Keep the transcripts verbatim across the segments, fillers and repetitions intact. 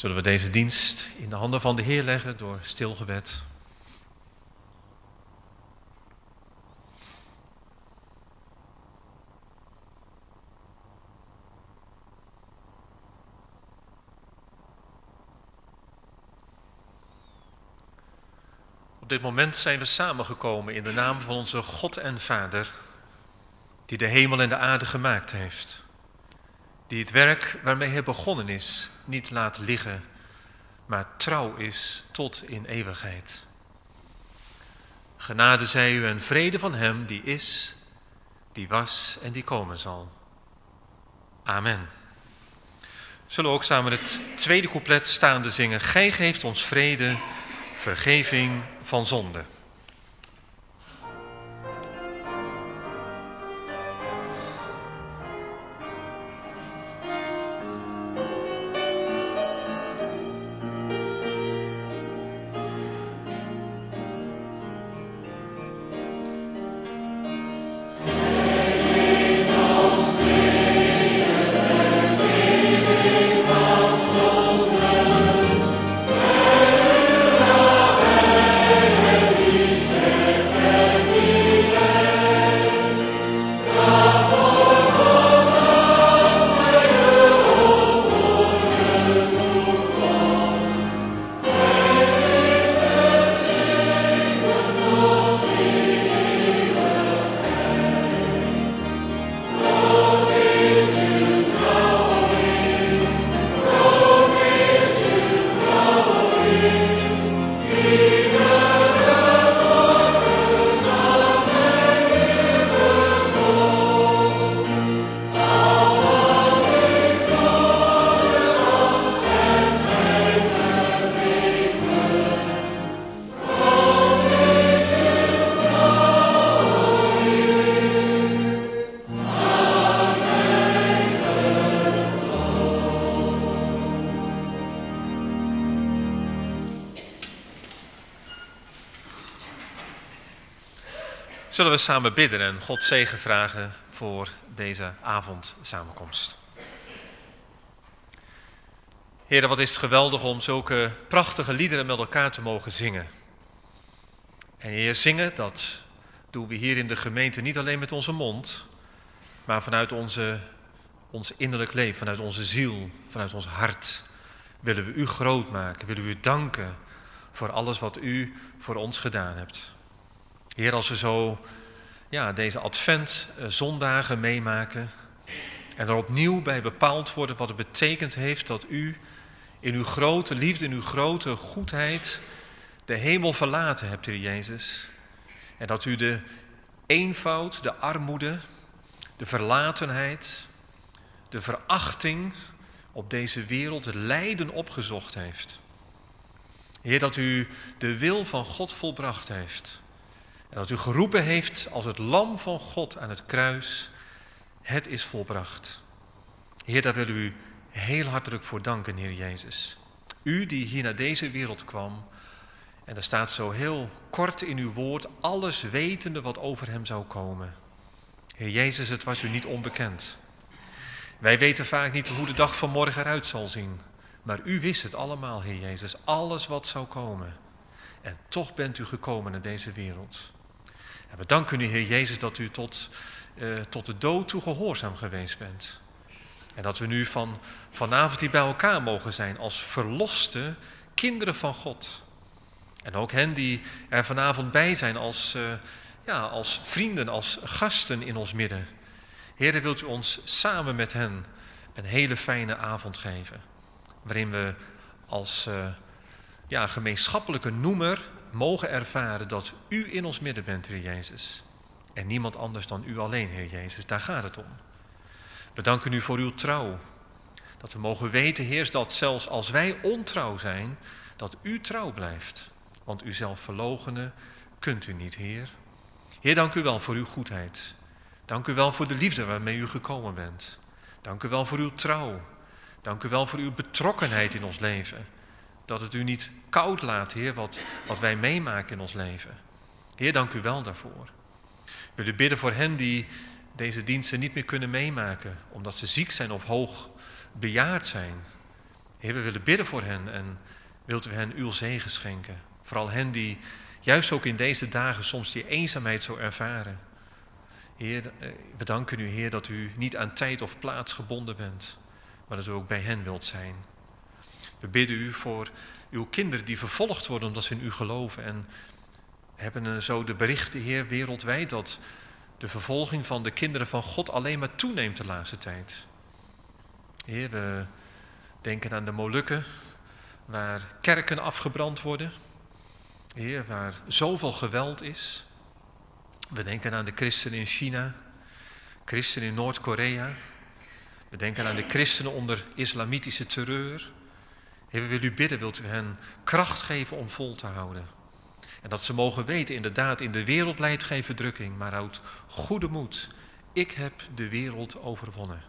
Zullen we deze dienst in de handen van de Heer leggen door stilgebed. Op dit moment zijn we samengekomen in de naam van onze God en Vader, die de hemel en de aarde gemaakt heeft. Die het werk waarmee hij begonnen is niet laat liggen, maar trouw is tot in eeuwigheid. Genade zij u en vrede van hem die is, die was en die komen zal. Amen. Zullen we ook samen het tweede couplet staande zingen. Gij geeft ons vrede, vergeving van zonde. Zullen we samen bidden en God zegen vragen voor deze avondsamenkomst. Heer, wat is het geweldig om zulke prachtige liederen met elkaar te mogen zingen. En Heer, zingen, dat doen we hier in de gemeente niet alleen met onze mond, maar vanuit onze, ons innerlijk leven, vanuit onze ziel, vanuit ons hart. Willen we u groot maken, willen we u danken voor alles wat u voor ons gedaan hebt. Heer, als we zo ja, deze adventzondagen meemaken en er opnieuw bij bepaald worden wat het betekend heeft dat u in uw grote liefde, in uw grote goedheid de hemel verlaten hebt, Heer Jezus. En dat u de eenvoud, de armoede, de verlatenheid, de verachting op deze wereld, het lijden opgezocht heeft. Heer, dat u de wil van God volbracht heeft. En dat u geroepen heeft als het lam van God aan het kruis. Het is volbracht. Heer, daar willen we u heel hartelijk voor danken, Heer Jezus. U die hier naar deze wereld kwam. En er staat zo heel kort in uw woord, alles wetende wat over hem zou komen. Heer Jezus, het was u niet onbekend. Wij weten vaak niet hoe de dag van morgen eruit zal zien. Maar u wist het allemaal, Heer Jezus, alles wat zou komen. En toch bent u gekomen naar deze wereld. En we danken u, Heer Jezus, dat u tot, uh, tot de dood toe gehoorzaam geweest bent. En dat we nu van, vanavond hier bij elkaar mogen zijn als verloste kinderen van God. En ook hen die er vanavond bij zijn als, uh, ja, als vrienden, als gasten in ons midden. Heer, wilt u ons samen met hen een hele fijne avond geven. Waarin we als uh, ja, gemeenschappelijke noemer mogen ervaren dat u in ons midden bent, Heer Jezus. En niemand anders dan u alleen, Heer Jezus. Daar gaat het om. We danken u voor uw trouw. Dat we mogen weten, Heer, dat zelfs als wij ontrouw zijn, dat u trouw blijft. Want u zelf verloochenen kunt u niet, Heer. Heer, dank u wel voor uw goedheid. Dank u wel voor de liefde waarmee u gekomen bent. Dank u wel voor uw trouw. Dank u wel voor uw betrokkenheid in ons leven. Dat het u niet koud laat, Heer, wat, wat wij meemaken in ons leven. Heer, dank u wel daarvoor. We willen bidden voor hen die deze diensten niet meer kunnen meemaken, omdat ze ziek zijn of hoog bejaard zijn. Heer, we willen bidden voor hen en wilt u hen uw zegen schenken. Vooral hen die juist ook in deze dagen soms die eenzaamheid zo ervaren. Heer, we danken u, Heer, dat u niet aan tijd of plaats gebonden bent, maar dat u ook bij hen wilt zijn. We bidden u voor uw kinderen die vervolgd worden omdat ze in u geloven en hebben zo de berichten, Heer, wereldwijd dat de vervolging van de kinderen van God alleen maar toeneemt de laatste tijd. Heer, we denken aan de Molukken, waar kerken afgebrand worden. Heer, waar zoveel geweld is. We denken aan de christenen in China, christenen in Noord-Korea. We denken aan de christenen onder islamitische terreur. Heer, we willen u bidden, wilt u hen kracht geven om vol te houden. En dat ze mogen weten, inderdaad, in de wereld lijdt geen verdrukking, maar houd goede moed. Ik heb de wereld overwonnen.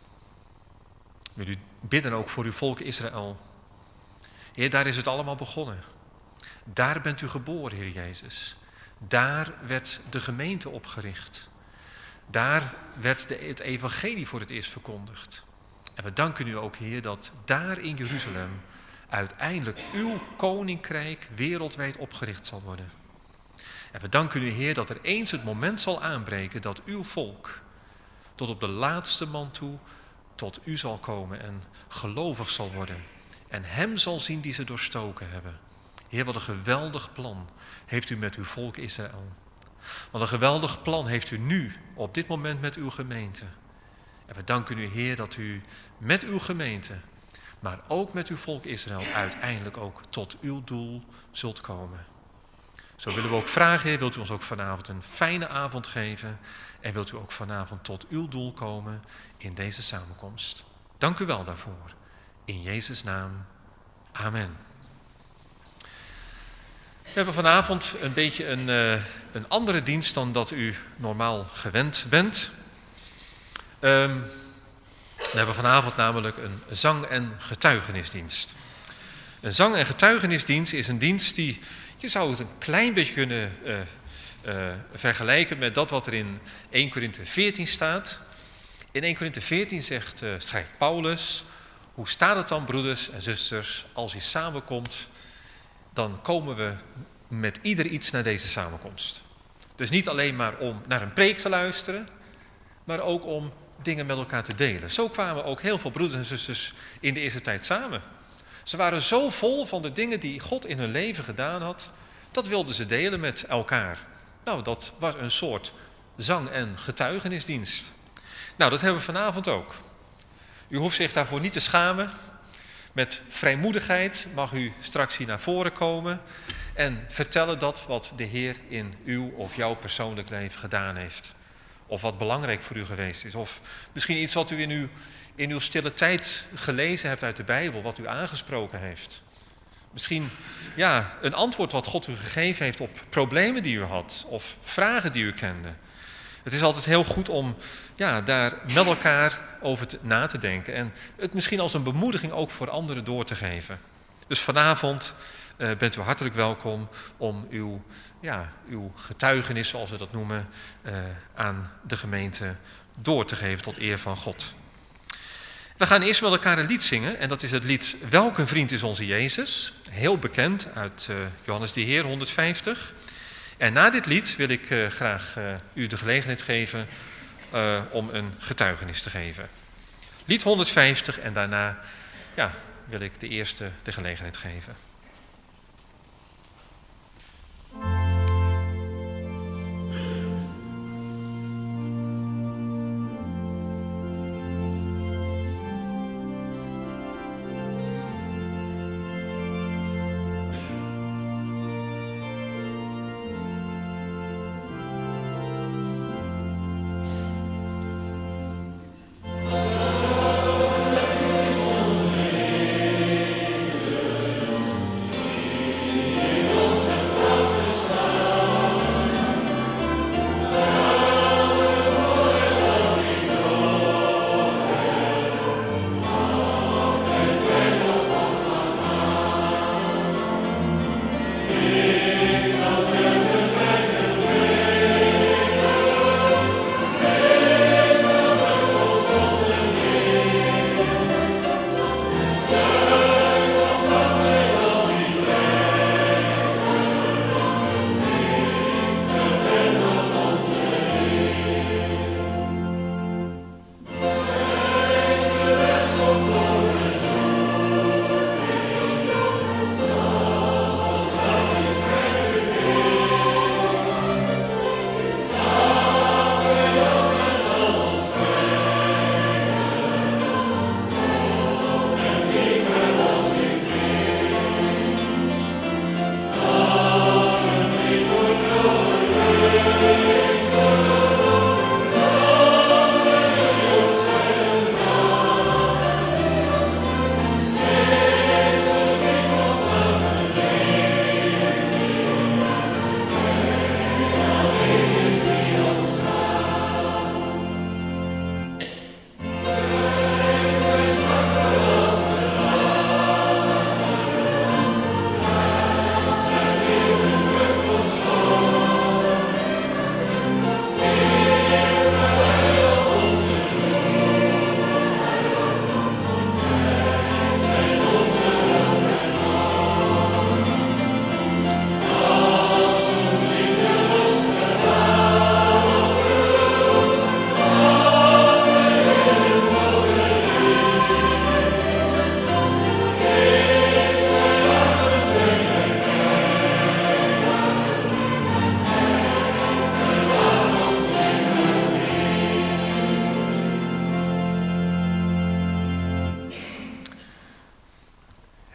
We willen u bidden ook voor uw volk Israël. Heer, daar is het allemaal begonnen. Daar bent u geboren, Heer Jezus. Daar werd de gemeente opgericht. Daar werd de, het evangelie voor het eerst verkondigd. En we danken u ook, Heer, dat daar in Jeruzalem uiteindelijk uw koninkrijk wereldwijd opgericht zal worden. En we danken u, Heer, dat er eens het moment zal aanbreken dat uw volk tot op de laatste man toe tot u zal komen en gelovig zal worden. En hem zal zien die ze doorstoken hebben. Heer, wat een geweldig plan heeft u met uw volk Israël. Wat een geweldig plan heeft u nu, op dit moment met uw gemeente. En we danken u, Heer, dat u met uw gemeente, maar ook met uw volk Israël, uiteindelijk ook tot uw doel zult komen. Zo willen we ook vragen, Heer, wilt u ons ook vanavond een fijne avond geven en wilt u ook vanavond tot uw doel komen in deze samenkomst. Dank u wel daarvoor. In Jezus' naam. Amen. We hebben vanavond een beetje een, uh, een andere dienst dan dat u normaal gewend bent. Um, we hebben vanavond namelijk een zang- en getuigenisdienst. Een zang- en getuigenisdienst is een dienst die, je zou het een klein beetje kunnen uh, uh, vergelijken met dat wat er in Eerste Korinthe veertien staat. In Eerste Korinthe veertien zegt, uh, schrijft Paulus, hoe staat het dan, broeders en zusters, als je samenkomt, dan komen we met ieder iets naar deze samenkomst. Dus niet alleen maar om naar een preek te luisteren, maar ook om dingen met elkaar te delen. Zo kwamen ook heel veel broeders en zusters in de eerste tijd samen. Ze waren zo vol van de dingen die God in hun leven gedaan had, dat wilden ze delen met elkaar. Nou, dat was een soort zang- en getuigenisdienst. Nou, dat hebben we vanavond ook. U hoeft zich daarvoor niet te schamen. Met vrijmoedigheid mag u straks hier naar voren komen en vertellen dat wat de Heer in uw of jouw persoonlijk leven gedaan heeft. Of wat belangrijk voor u geweest is. Of misschien iets wat u in uw, in uw stille tijd gelezen hebt uit de Bijbel, wat u aangesproken heeft. Misschien ja, een antwoord wat God u gegeven heeft op problemen die u had of vragen die u kende. Het is altijd heel goed om ja, daar met elkaar over te, na te denken en het misschien als een bemoediging ook voor anderen door te geven. Dus vanavond uh, bent u hartelijk welkom om uw, ja, uw getuigenis, zoals we dat noemen, uh, aan de gemeente door te geven tot eer van God. We gaan eerst met elkaar een lied zingen en dat is het lied Welke vriend is onze Jezus? Heel bekend uit uh, Johannes de Heer honderdvijftig. En na dit lied wil ik uh, graag uh, u de gelegenheid geven uh, om een getuigenis te geven. Lied honderdvijftig en daarna ja, wil ik de eerste de gelegenheid geven.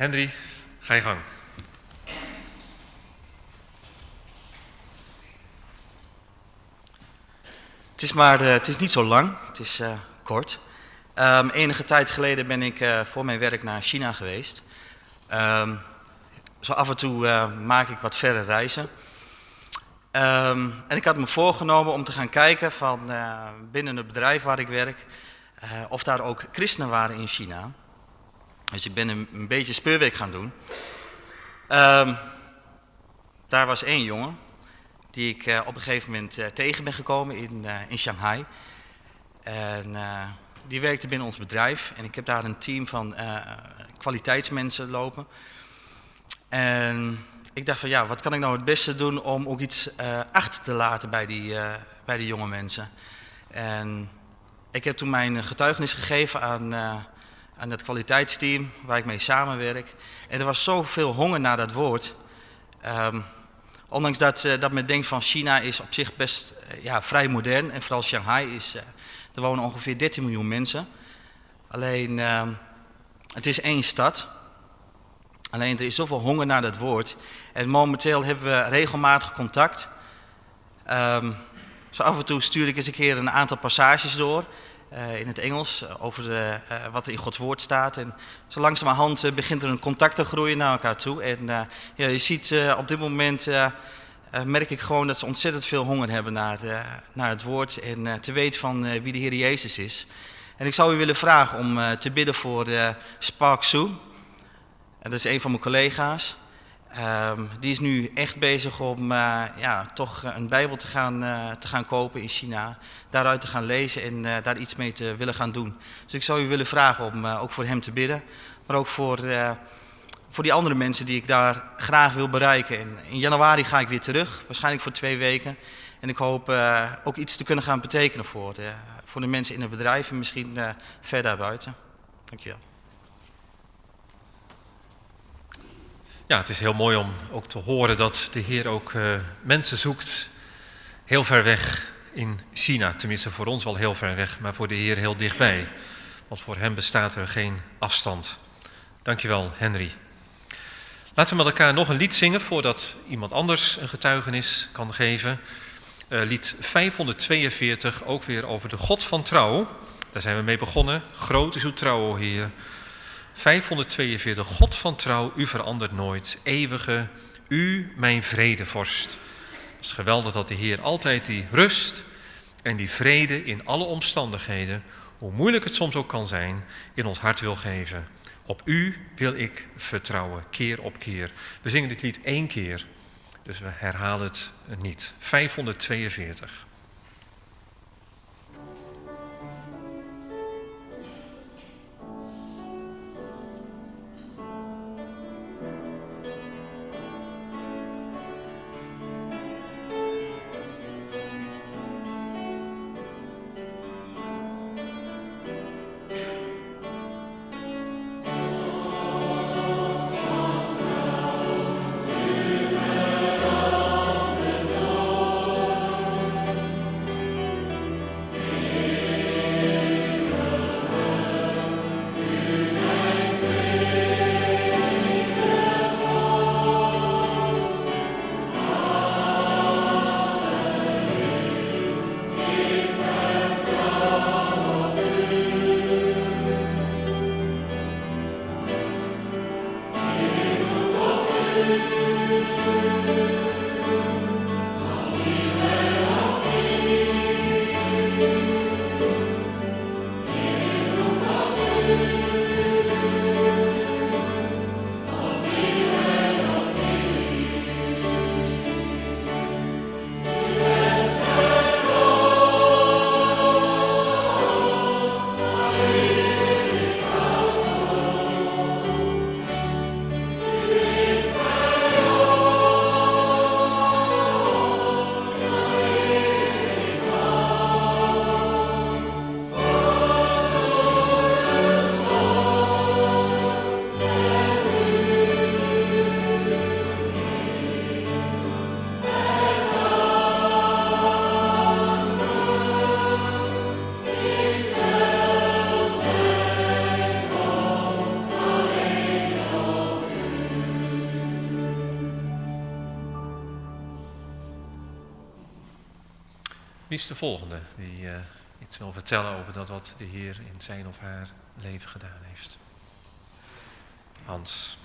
Henry, ga je gang. Het is maar, uh, het is niet zo lang, het is uh, kort. Um, enige tijd geleden ben ik uh, voor mijn werk naar China geweest. Um, zo af en toe uh, maak ik wat verre reizen. Um, en ik had me voorgenomen om te gaan kijken van uh, binnen het bedrijf waar ik werk, uh, of daar ook christenen waren in China. Dus ik ben een, een beetje speurwerk gaan doen. Um, daar was één jongen die ik uh, op een gegeven moment uh, tegen ben gekomen in, uh, in Shanghai. En uh, die werkte binnen ons bedrijf en ik heb daar een team van uh, kwaliteitsmensen lopen. En ik dacht van ja, wat kan ik nou het beste doen om ook iets uh, achter te laten bij die, uh, bij die jonge mensen. En ik heb toen mijn getuigenis gegeven aan, uh, aan het kwaliteitsteam waar ik mee samenwerk. En er was zoveel honger naar dat woord. Um, ondanks dat, uh, dat men denkt van China is op zich best uh, ja, vrij modern. En vooral Shanghai is, uh, er wonen ongeveer dertien miljoen mensen. Alleen, uh, het is één stad. Alleen er is zoveel honger naar dat woord. En momenteel hebben we regelmatig contact. Um, zo af en toe stuur ik eens een keer een aantal passages door. Uh, in het Engels. Uh, over de, uh, wat er in Gods woord staat. En zo langzamerhand uh, begint er een contact te groeien naar elkaar toe. En uh, ja, je ziet uh, op dit moment. Uh, uh, merk ik gewoon dat ze ontzettend veel honger hebben naar, uh, naar het woord. En uh, te weten van uh, wie de Heer Jezus is. En ik zou u willen vragen om uh, te bidden voor uh, Spark Su. En dat is een van mijn collega's. Um, die is nu echt bezig om uh, ja, toch een Bijbel te gaan, uh, te gaan kopen in China. Daaruit te gaan lezen en uh, daar iets mee te willen gaan doen. Dus ik zou u willen vragen om uh, ook voor hem te bidden. Maar ook voor, uh, voor die andere mensen die ik daar graag wil bereiken. En in januari ga ik weer terug, waarschijnlijk voor twee weken. En ik hoop uh, ook iets te kunnen gaan betekenen voor, uh, voor de mensen in het bedrijf en misschien uh, ver daarbuiten. Dankjewel. Ja, het is heel mooi om ook te horen dat de Heer ook uh, mensen zoekt heel ver weg in China. Tenminste voor ons wel heel ver weg, maar voor de Heer heel dichtbij. Want voor hem bestaat er geen afstand. Dankjewel, Henry. Laten we met elkaar nog een lied zingen voordat iemand anders een getuigenis kan geven. Uh, lied vijfhonderdtweeënveertig, ook weer over de God van trouw. Daar zijn we mee begonnen. Groot is uw trouw, o Heer. vijfhonderdtweeënveertig, God van trouw, u verandert nooit. Eeuwige, u mijn vredevorst. Het is geweldig dat de Heer altijd die rust en die vrede in alle omstandigheden, hoe moeilijk het soms ook kan zijn, in ons hart wil geven. Op u wil ik vertrouwen, keer op keer. We zingen dit lied één keer, dus we herhalen het niet. vijfhonderdtweeënveertig. Wie is de volgende die uh, iets wil vertellen over dat wat de Heer in zijn of haar leven gedaan heeft? Hans.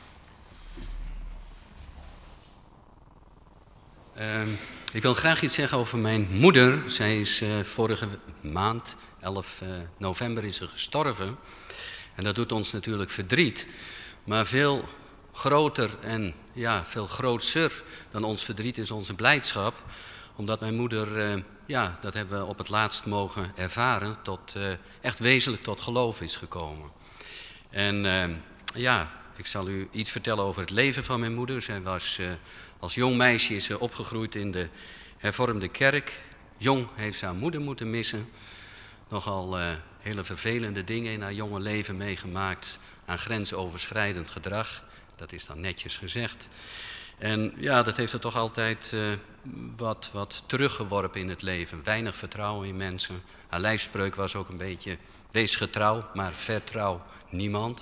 Uh, ik wil graag iets zeggen over mijn moeder. Zij is uh, vorige maand, elf november, is ze gestorven. En dat doet ons natuurlijk verdriet. Maar veel groter en ja, veel grootser dan ons verdriet is onze blijdschap. Omdat mijn moeder, uh, ja, dat hebben we op het laatst mogen ervaren, tot, uh, echt wezenlijk tot geloof is gekomen. En uh, ja, ik zal u iets vertellen over het leven van mijn moeder. Zij was, uh, als jong meisje is ze opgegroeid in de hervormde kerk. Jong heeft ze haar moeder moeten missen. Nogal uh, hele vervelende dingen in haar jonge leven meegemaakt aan grensoverschrijdend gedrag. Dat is dan netjes gezegd. En ja, dat heeft er toch altijd uh, wat, wat teruggeworpen in het leven. Weinig vertrouwen in mensen. Haar lijfspreuk was ook een beetje, wees getrouw, maar vertrouw niemand.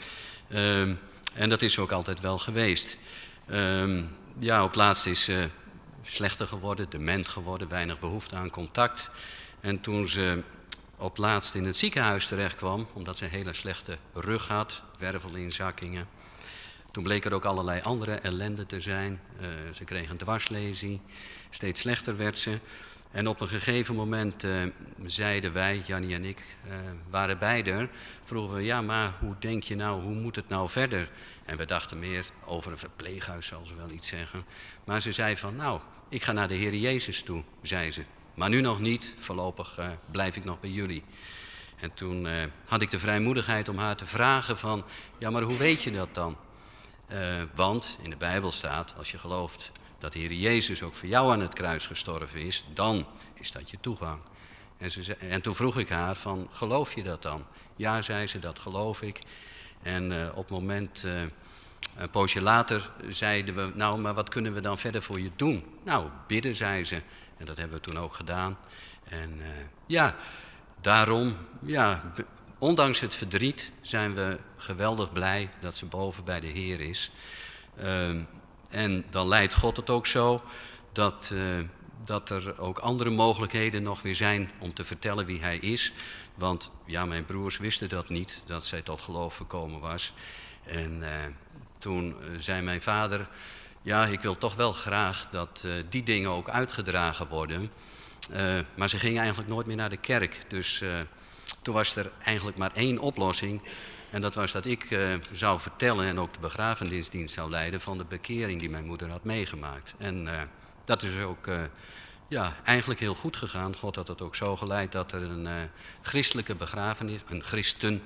Uh, en dat is ook altijd wel geweest. Uh, ja, op het laatst is ze slechter geworden, dement geworden, weinig behoefte aan contact. En toen ze op laatst in het ziekenhuis terecht kwam, omdat ze een hele slechte rug had, wervelinzakkingen. Toen bleek er ook allerlei andere ellende te zijn. Uh, ze kreeg een dwarslesie, steeds slechter werd ze. En op een gegeven moment uh, zeiden wij, Jannie en ik, uh, waren beide, vroegen we, ja, maar hoe denk je nou, hoe moet het nou verder? En we dachten meer over een verpleeghuis, zal ze wel iets zeggen. Maar ze zei van, nou, ik ga naar de Heer Jezus toe, zei ze. Maar nu nog niet, voorlopig uh, blijf ik nog bij jullie. En toen uh, had ik de vrijmoedigheid om haar te vragen van, ja, maar hoe weet je dat dan? Uh, want in de Bijbel staat, als je gelooft dat de Heer Jezus ook voor jou aan het kruis gestorven is, dan is dat je toegang. En, ze zei, en toen vroeg ik haar van, geloof je dat dan? Ja, zei ze, dat geloof ik. En uh, op het moment, uh, een poosje later, zeiden we, nou, maar wat kunnen we dan verder voor je doen? Nou, bidden, zei ze. En dat hebben we toen ook gedaan. En uh, ja, daarom, ja, be- ondanks het verdriet zijn we geweldig blij dat ze boven bij de Heer is. Uh, en dan leidt God het ook zo dat, uh, dat er ook andere mogelijkheden nog weer zijn om te vertellen wie hij is. Want ja, mijn broers wisten dat niet, dat zij tot geloof gekomen was. En uh, toen uh, zei mijn vader, ja, ik wil toch wel graag dat uh, die dingen ook uitgedragen worden. Uh, maar ze gingen eigenlijk nooit meer naar de kerk. Dus uh, toen was er eigenlijk maar één oplossing. En dat was dat ik uh, zou vertellen en ook de begrafenisdienst zou leiden van de bekering die mijn moeder had meegemaakt. En uh, dat is ook uh, ja, eigenlijk heel goed gegaan. God had het ook zo geleid dat er een uh, christelijke begrafenis, een christen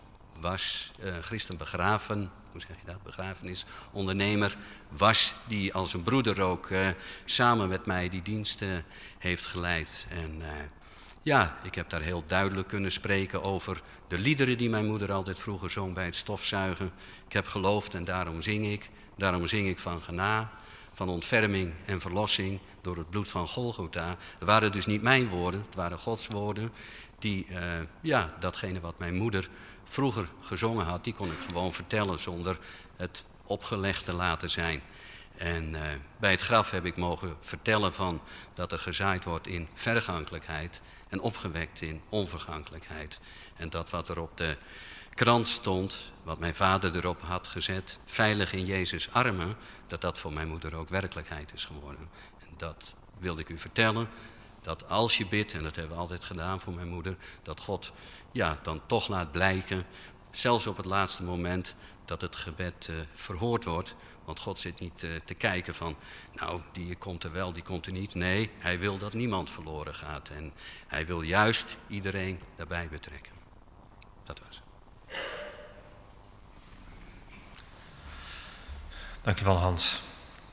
was, uh, christen begraven, hoe zeg je dat, begrafenisondernemer was, die als een broeder ook uh, samen met mij die diensten heeft geleid. En uh, ja, ik heb daar heel duidelijk kunnen spreken over de liederen die mijn moeder altijd vroeger zong bij het stofzuigen. Ik heb geloofd en daarom zing ik. Daarom zing ik van gena, van ontferming en verlossing door het bloed van Golgotha. Het waren dus niet mijn woorden, het waren Gods woorden. Die, uh, ja, datgene wat mijn moeder vroeger gezongen had, die kon ik gewoon vertellen zonder het opgelegd te laten zijn. En uh, bij het graf heb ik mogen vertellen van dat er gezaaid wordt in vergankelijkheid en opgewekt in onvergankelijkheid. En dat wat er op de krant stond, wat mijn vader erop had gezet, veilig in Jezus' armen, dat dat voor mijn moeder ook werkelijkheid is geworden. En dat wilde ik u vertellen, dat als je bidt, en dat hebben we altijd gedaan voor mijn moeder, dat God ja, dan toch laat blijken, zelfs op het laatste moment, dat het gebed uh, verhoord wordt. Want God zit niet uh, te kijken van, nou, die komt er wel, die komt er niet. Nee, hij wil dat niemand verloren gaat. En hij wil juist iedereen daarbij betrekken. Dat was het. Dankjewel, Hans.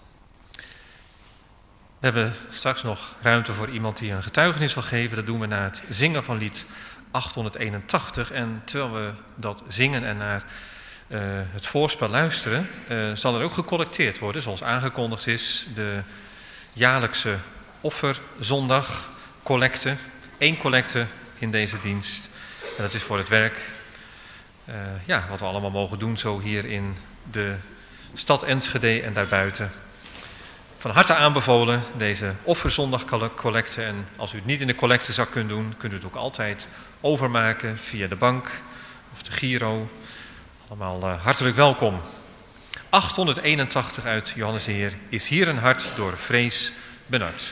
We hebben straks nog ruimte voor iemand die een getuigenis wil geven. Dat doen we na het zingen van lied achthonderdeenentachtig. En terwijl we dat zingen en naar uh, het voorspel luisteren, uh, zal er ook gecollecteerd worden, zoals aangekondigd is, de jaarlijkse offerzondag collecte. Eén collecte in deze dienst. En dat is voor het werk uh, ja, wat we allemaal mogen doen, zo hier in de stad Enschede en daarbuiten. van harte aanbevolen, deze offerzondagcollecte. En als u het niet in de collectezak kunt doen, kunt u het ook altijd overmaken via de bank of de Giro. Allemaal uh, hartelijk welkom. achthonderdeenentachtig uit Johannes de Heer. Is hier een hart door vrees benard.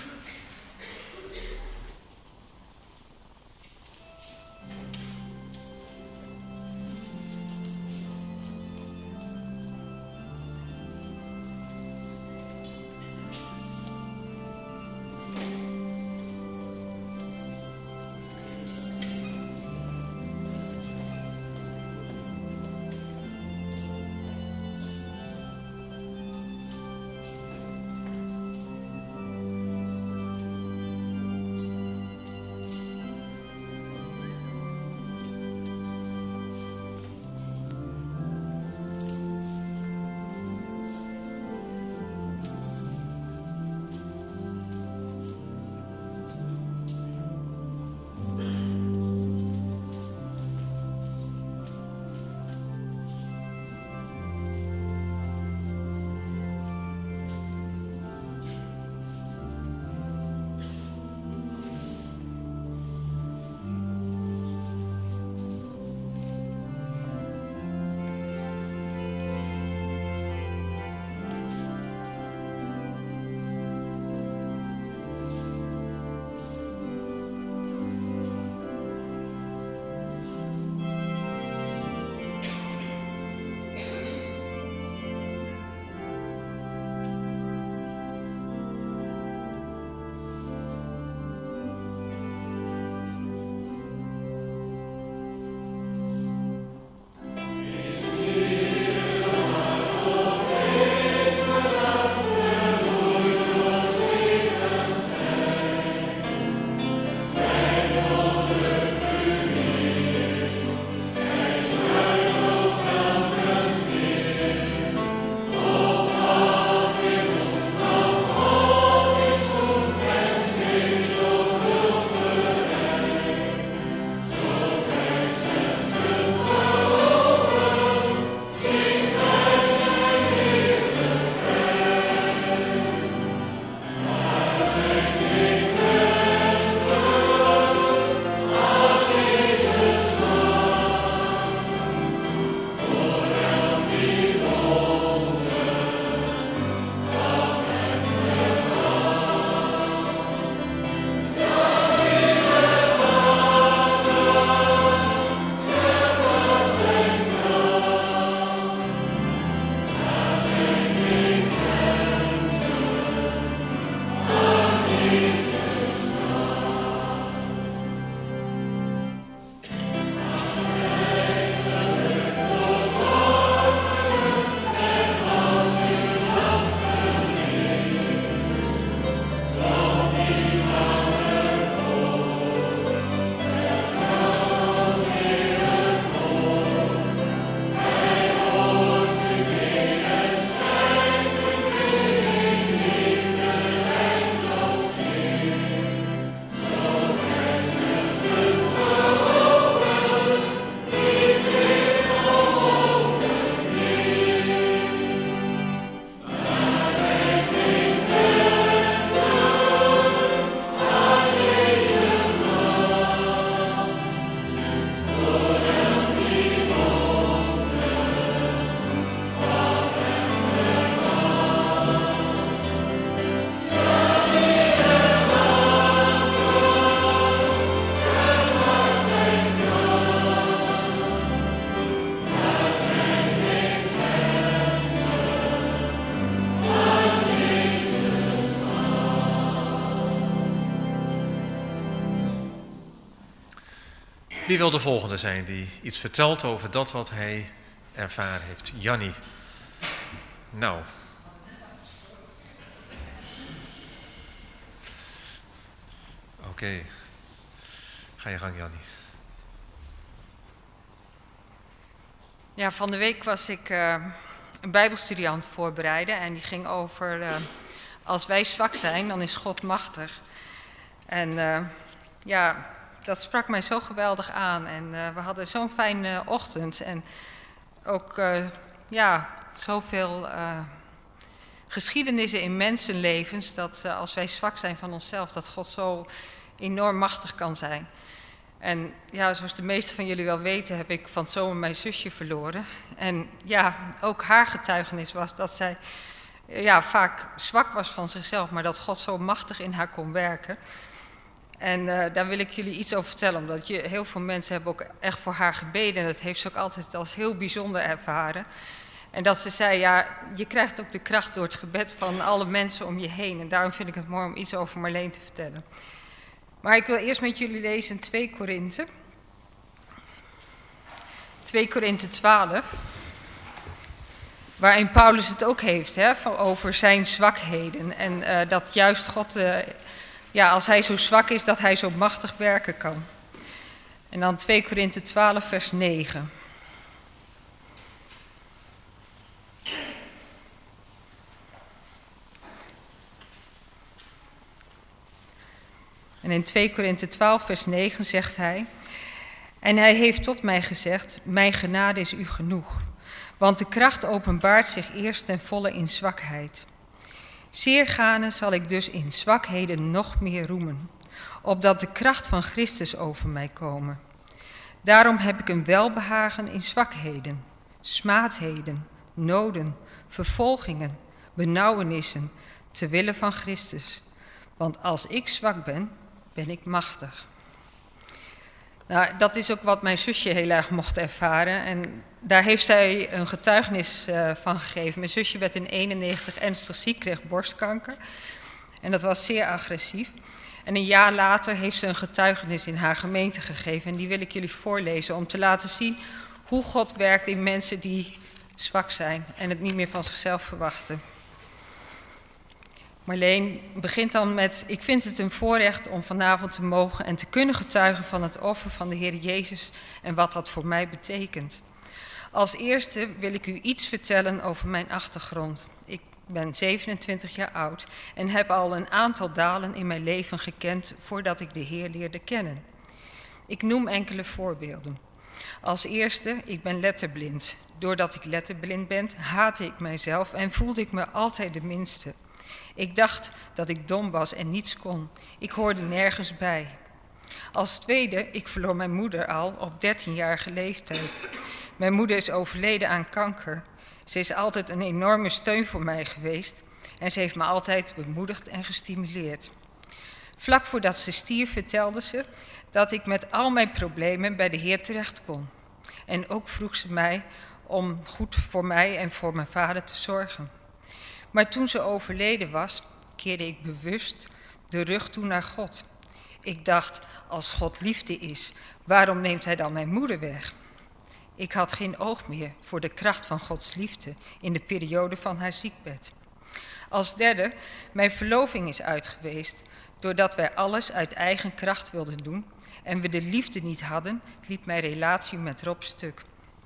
Wie wil de volgende zijn die iets vertelt over dat wat hij ervaren heeft? Jannie. Nou. Oké. Okay. Ga je gang, Jannie. Ja, van de week was ik uh, een bijbelstudie aan het voorbereiden en die ging over uh, als wij zwak zijn, dan is God machtig. En uh, ja, dat sprak mij zo geweldig aan en uh, we hadden zo'n fijne ochtend en ook uh, ja, zoveel uh, geschiedenissen in mensenlevens dat uh, als wij zwak zijn van onszelf, dat God zo enorm machtig kan zijn. En ja, zoals de meesten van jullie wel weten, heb ik van het zomer mijn zusje verloren. En ja, ook haar getuigenis was dat zij ja, vaak zwak was van zichzelf, maar dat God zo machtig in haar kon werken. En uh, daar wil ik jullie iets over vertellen, omdat je, heel veel mensen hebben ook echt voor haar gebeden. En dat heeft ze ook altijd als heel bijzonder ervaren. En dat ze zei, ja, je krijgt ook de kracht door het gebed van alle mensen om je heen. En daarom vind ik het mooi om iets over Marleen te vertellen. Maar ik wil eerst met jullie lezen twee Korinthe. twee Korinthe twaalf. Waarin Paulus het ook heeft, hè, van over zijn zwakheden. En uh, dat juist God, uh, ja, als hij zo zwak is, dat hij zo machtig werken kan. En dan twee Korinthe twaalf, vers negen. En in twee Korinthe twaalf, vers negen zegt hij: En hij heeft tot mij gezegd, mijn genade is u genoeg. Want de kracht openbaart zich eerst ten volle in zwakheid. Zeer gaarne zal ik dus in zwakheden nog meer roemen, opdat de kracht van Christus over mij komen. Daarom heb ik een welbehagen in zwakheden, smaadheden, noden, vervolgingen, benauwenissen, te wille van Christus. Want als ik zwak ben, ben ik machtig. Nou, dat is ook wat mijn zusje heel erg mocht ervaren. En daar heeft zij een getuigenis uh, van gegeven. Mijn zusje werd in eenennegentig ernstig ziek, kreeg borstkanker. En dat was zeer agressief. En een jaar later heeft ze een getuigenis in haar gemeente gegeven. En die wil ik jullie voorlezen om te laten zien hoe God werkt in mensen die zwak zijn en het niet meer van zichzelf verwachten. Marleen begint dan met: ik vind het een voorrecht om vanavond te mogen en te kunnen getuigen van het offer van de Heer Jezus en wat dat voor mij betekent. Als eerste wil ik u iets vertellen over mijn achtergrond. Ik ben zevenentwintig jaar oud en heb al een aantal dalen in mijn leven gekend voordat ik de Heer leerde kennen. Ik noem enkele voorbeelden. Als eerste, ik ben letterblind. Doordat ik letterblind ben, haatte ik mijzelf en voelde ik me altijd de minste. Ik dacht dat ik dom was en niets kon. Ik hoorde nergens bij. Als tweede, ik verloor mijn moeder al op dertienjarige leeftijd. Mijn moeder is overleden aan kanker. Ze is altijd een enorme steun voor mij geweest en ze heeft me altijd bemoedigd en gestimuleerd. Vlak voordat ze stierf vertelde ze dat ik met al mijn problemen bij de Heer terecht kon. En ook vroeg ze mij om goed voor mij en voor mijn vader te zorgen. Maar toen ze overleden was, keerde ik bewust de rug toe naar God. Ik dacht, als God liefde is, waarom neemt hij dan mijn moeder weg? Ik had geen oog meer voor de kracht van Gods liefde in de periode van haar ziekbed. Als derde, mijn verloving is uit geweest. Doordat wij alles uit eigen kracht wilden doen en we de liefde niet hadden, liep mijn relatie met Rob stuk.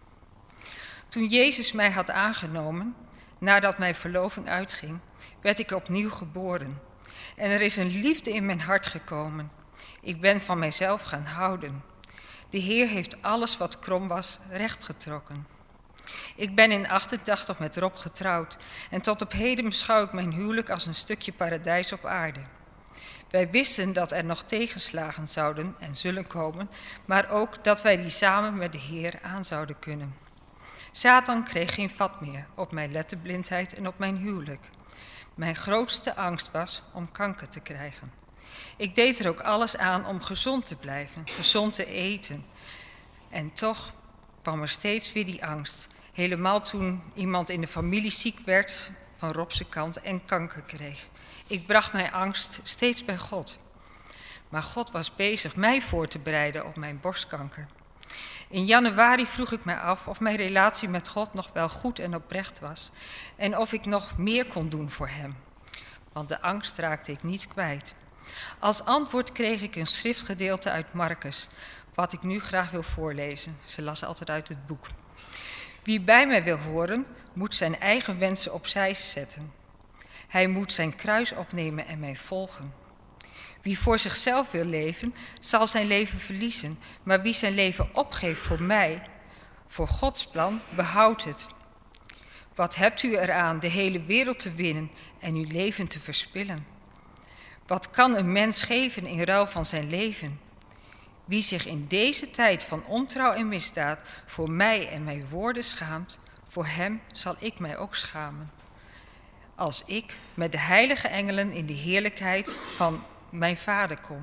Toen Jezus mij had aangenomen, nadat mijn verloving uitging, werd ik opnieuw geboren. En er is een liefde in mijn hart gekomen. Ik ben van mijzelf gaan houden. De Heer heeft alles wat krom was rechtgetrokken. Ik ben in achtentachtig met Rob getrouwd en tot op heden beschouw ik mijn huwelijk als een stukje paradijs op aarde. Wij wisten dat er nog tegenslagen zouden en zullen komen, maar ook dat wij die samen met de Heer aan zouden kunnen. Satan kreeg geen vat meer op mijn letterblindheid en op mijn huwelijk. Mijn grootste angst was om kanker te krijgen. Ik deed er ook alles aan om gezond te blijven, gezond te eten. En toch kwam er steeds weer die angst. Helemaal toen iemand in de familie ziek werd van Rob's kant en kanker kreeg. Ik bracht mijn angst steeds bij God. Maar God was bezig mij voor te bereiden op mijn borstkanker. In januari vroeg ik mij af of mijn relatie met God nog wel goed en oprecht was. En of ik nog meer kon doen voor hem. Want de angst raakte ik niet kwijt. Als antwoord kreeg ik een schriftgedeelte uit Marcus, wat ik nu graag wil voorlezen. Ze las altijd uit het boek. Wie bij mij wil horen, moet zijn eigen wensen opzij zetten. Hij moet zijn kruis opnemen en mij volgen. Wie voor zichzelf wil leven, zal zijn leven verliezen. Maar wie zijn leven opgeeft voor mij, voor Gods plan, behoudt het. Wat hebt u eraan de hele wereld te winnen en uw leven te verspillen? Wat kan een mens geven in ruil van zijn leven? Wie zich in deze tijd van ontrouw en misdaad voor mij en mijn woorden schaamt, voor hem zal ik mij ook schamen. Als ik met de heilige engelen in de heerlijkheid van mijn Vader kom.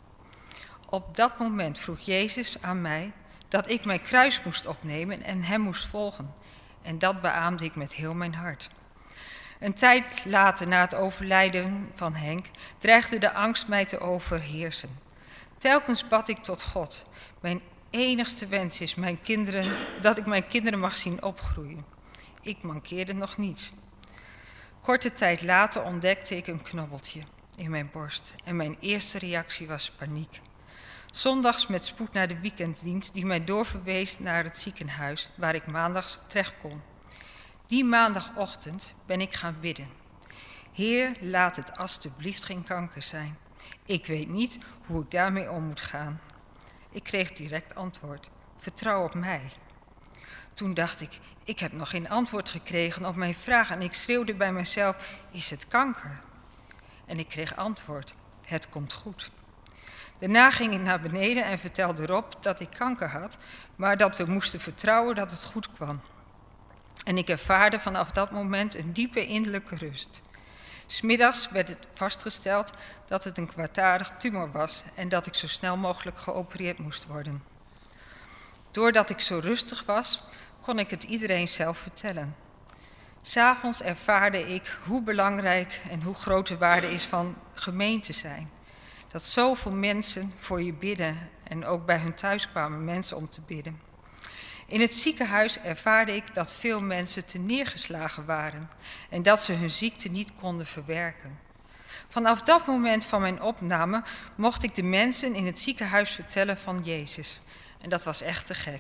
Op dat moment vroeg Jezus aan mij dat ik mijn kruis moest opnemen en hem moest volgen. En dat beaamde ik met heel mijn hart. Een tijd later, na het overlijden van Henk, dreigde de angst mij te overheersen. Telkens bad ik tot God. Mijn enigste wens is mijn kinderen, dat ik mijn kinderen mag zien opgroeien. Ik mankeerde nog niets. Korte tijd later ontdekte ik een knobbeltje in mijn borst en mijn eerste reactie was paniek. Zondags met spoed naar de weekenddienst die mij doorverwees naar het ziekenhuis waar ik maandags terecht kon. Die maandagochtend ben ik gaan bidden. Heer, laat het alstublieft geen kanker zijn. Ik weet niet hoe ik daarmee om moet gaan. Ik kreeg direct antwoord. Vertrouw op mij. Toen dacht ik, ik heb nog geen antwoord gekregen op mijn vraag en ik schreeuwde bij mezelf, is het kanker? En ik kreeg antwoord, het komt goed. Daarna ging ik naar beneden en vertelde Rob dat ik kanker had, maar dat we moesten vertrouwen dat het goed kwam. En ik ervaarde vanaf dat moment een diepe innerlijke rust. 'S Middags werd het vastgesteld dat het een kwaadaardig tumor was en dat ik zo snel mogelijk geopereerd moest worden. Doordat ik zo rustig was, kon ik het iedereen zelf vertellen. 'S Avonds ervaarde ik hoe belangrijk en hoe groot de waarde is van gemeente zijn. Dat zoveel mensen voor je bidden en ook bij hun thuis kwamen mensen om te bidden. In het ziekenhuis ervaarde ik dat veel mensen te neergeslagen waren en dat ze hun ziekte niet konden verwerken. Vanaf dat moment van mijn opname mocht ik de mensen in het ziekenhuis vertellen van Jezus. En dat was echt te gek.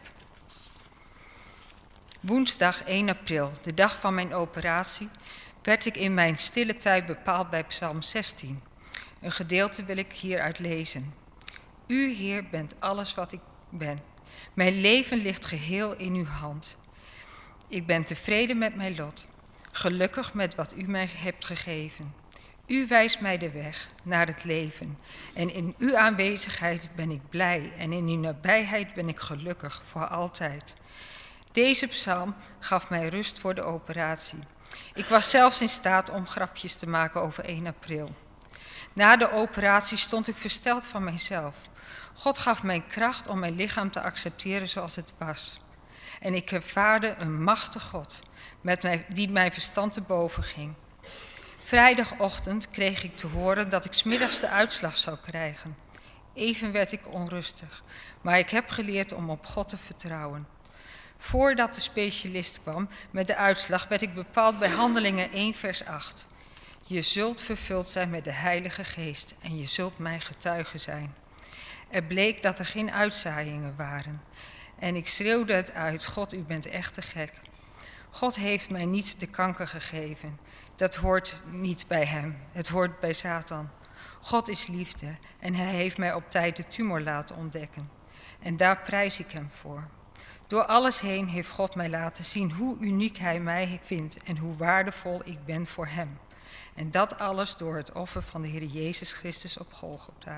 Woensdag één april, de dag van mijn operatie, werd ik in mijn stille tijd bepaald bij Psalm zestien. Een gedeelte wil ik hieruit lezen. U, Heer, bent alles wat ik ben. Mijn leven ligt geheel in uw hand. Ik ben tevreden met mijn lot, gelukkig met wat u mij hebt gegeven. U wijst mij de weg naar het leven en in uw aanwezigheid ben ik blij en in uw nabijheid ben ik gelukkig voor altijd. Deze psalm gaf mij rust voor de operatie. Ik was zelfs in staat om grapjes te maken over één april. Na de operatie stond ik versteld van mijzelf. God gaf mij kracht om mijn lichaam te accepteren zoals het was. En ik ervaarde een machtige God met mij, die mijn verstand te boven ging. Vrijdagochtend kreeg ik te horen dat ik 's middags de uitslag zou krijgen. Even werd ik onrustig, maar ik heb geleerd om op God te vertrouwen. Voordat de specialist kwam met de uitslag werd ik bepaald bij Handelingen één vers acht. Je zult vervuld zijn met de Heilige Geest en je zult mijn getuige zijn. Er bleek dat er geen uitzaaiingen waren. En ik schreeuwde het uit, God, u bent echt te gek. God heeft mij niet de kanker gegeven. Dat hoort niet bij hem, het hoort bij Satan. God is liefde en hij heeft mij op tijd de tumor laten ontdekken. En daar prijs ik hem voor. Door alles heen heeft God mij laten zien hoe uniek hij mij vindt en hoe waardevol ik ben voor hem. En dat alles door het offer van de Heer Jezus Christus op Golgotha.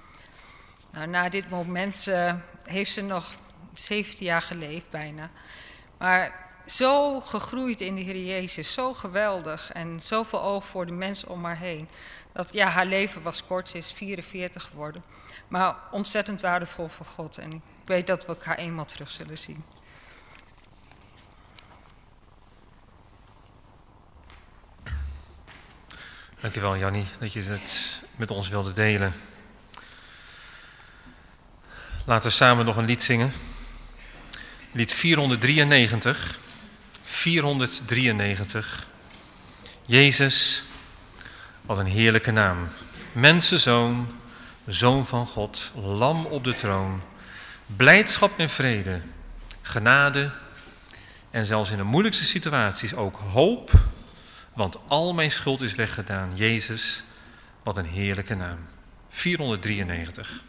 Nou, na dit moment uh, heeft ze nog zeventien jaar geleefd bijna. Maar zo gegroeid in de Heer Jezus, zo geweldig en zoveel oog voor de mensen om haar heen. Dat ja, haar leven was kort, ze is vierenveertig geworden. Maar ontzettend waardevol voor God. En ik weet dat we elkaar eenmaal terug zullen zien. Dankjewel, Jannie, dat je het met ons wilde delen. Laten we samen nog een lied zingen. Lied vierhonderddrieënnegentig. vierhonderddrieënnegentig. Jezus, wat een heerlijke naam. Mensenzoon, Zoon van God, Lam op de troon. Blijdschap en vrede, genade en zelfs in de moeilijkste situaties ook hoop. Want al mijn schuld is weggedaan. Jezus, wat een heerlijke naam. vierhonderddrieënnegentig.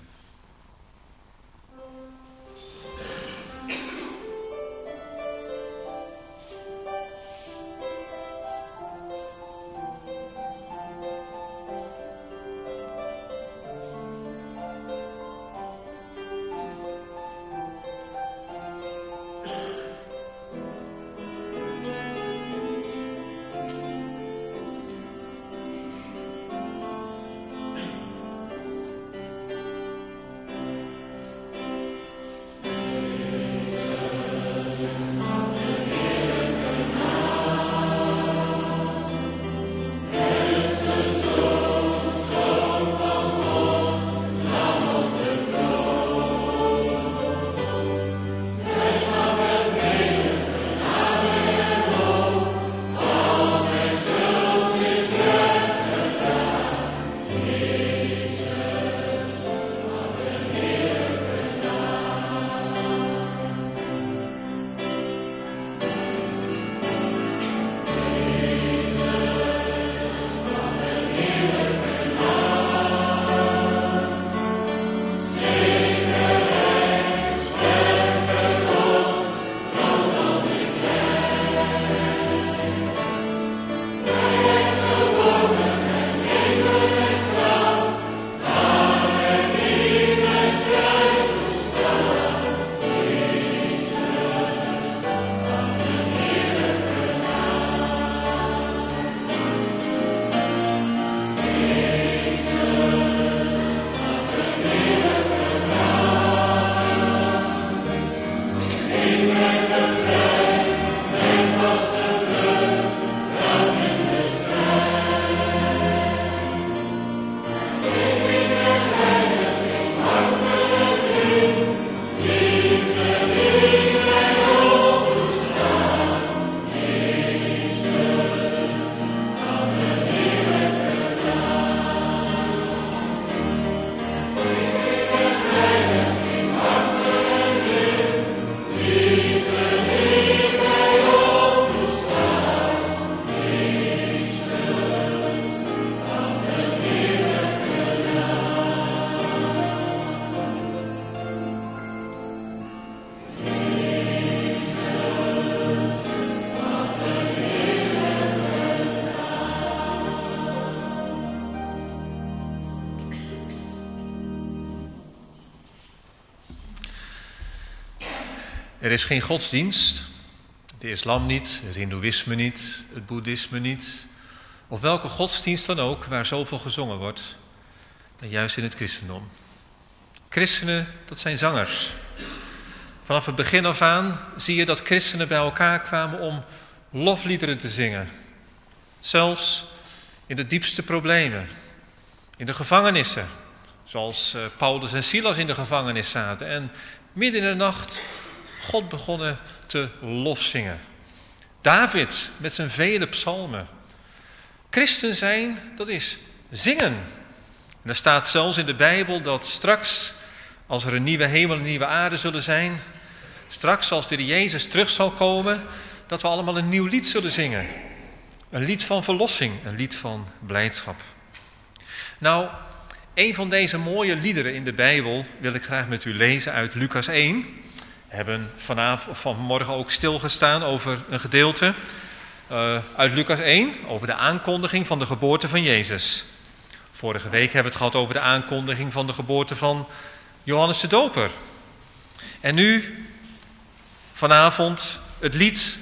Er is geen godsdienst, de islam niet, het hindoeïsme niet, het boeddhisme niet, of welke godsdienst dan ook waar zoveel gezongen wordt, dan juist in het christendom. Christenen, dat zijn zangers. Vanaf het begin af aan zie je dat christenen bij elkaar kwamen om lofliederen te zingen. Zelfs in de diepste problemen, in de gevangenissen, zoals Paulus en Silas in de gevangenis zaten en midden in de nacht God begonnen te lofzingen. David met zijn vele psalmen. Christen zijn, dat is zingen. En er staat zelfs in de Bijbel dat straks, als er een nieuwe hemel en een nieuwe aarde zullen zijn, straks als de Heer Jezus terug zal komen, dat we allemaal een nieuw lied zullen zingen. Een lied van verlossing, een lied van blijdschap. Nou, een van deze mooie liederen in de Bijbel wil ik graag met u lezen uit Lucas één. We hebben vanavond, vanmorgen ook stilgestaan over een gedeelte uh, uit Lucas één, over de aankondiging van de geboorte van Jezus. Vorige week hebben we het gehad over de aankondiging van de geboorte van Johannes de Doper. En nu, vanavond, het lied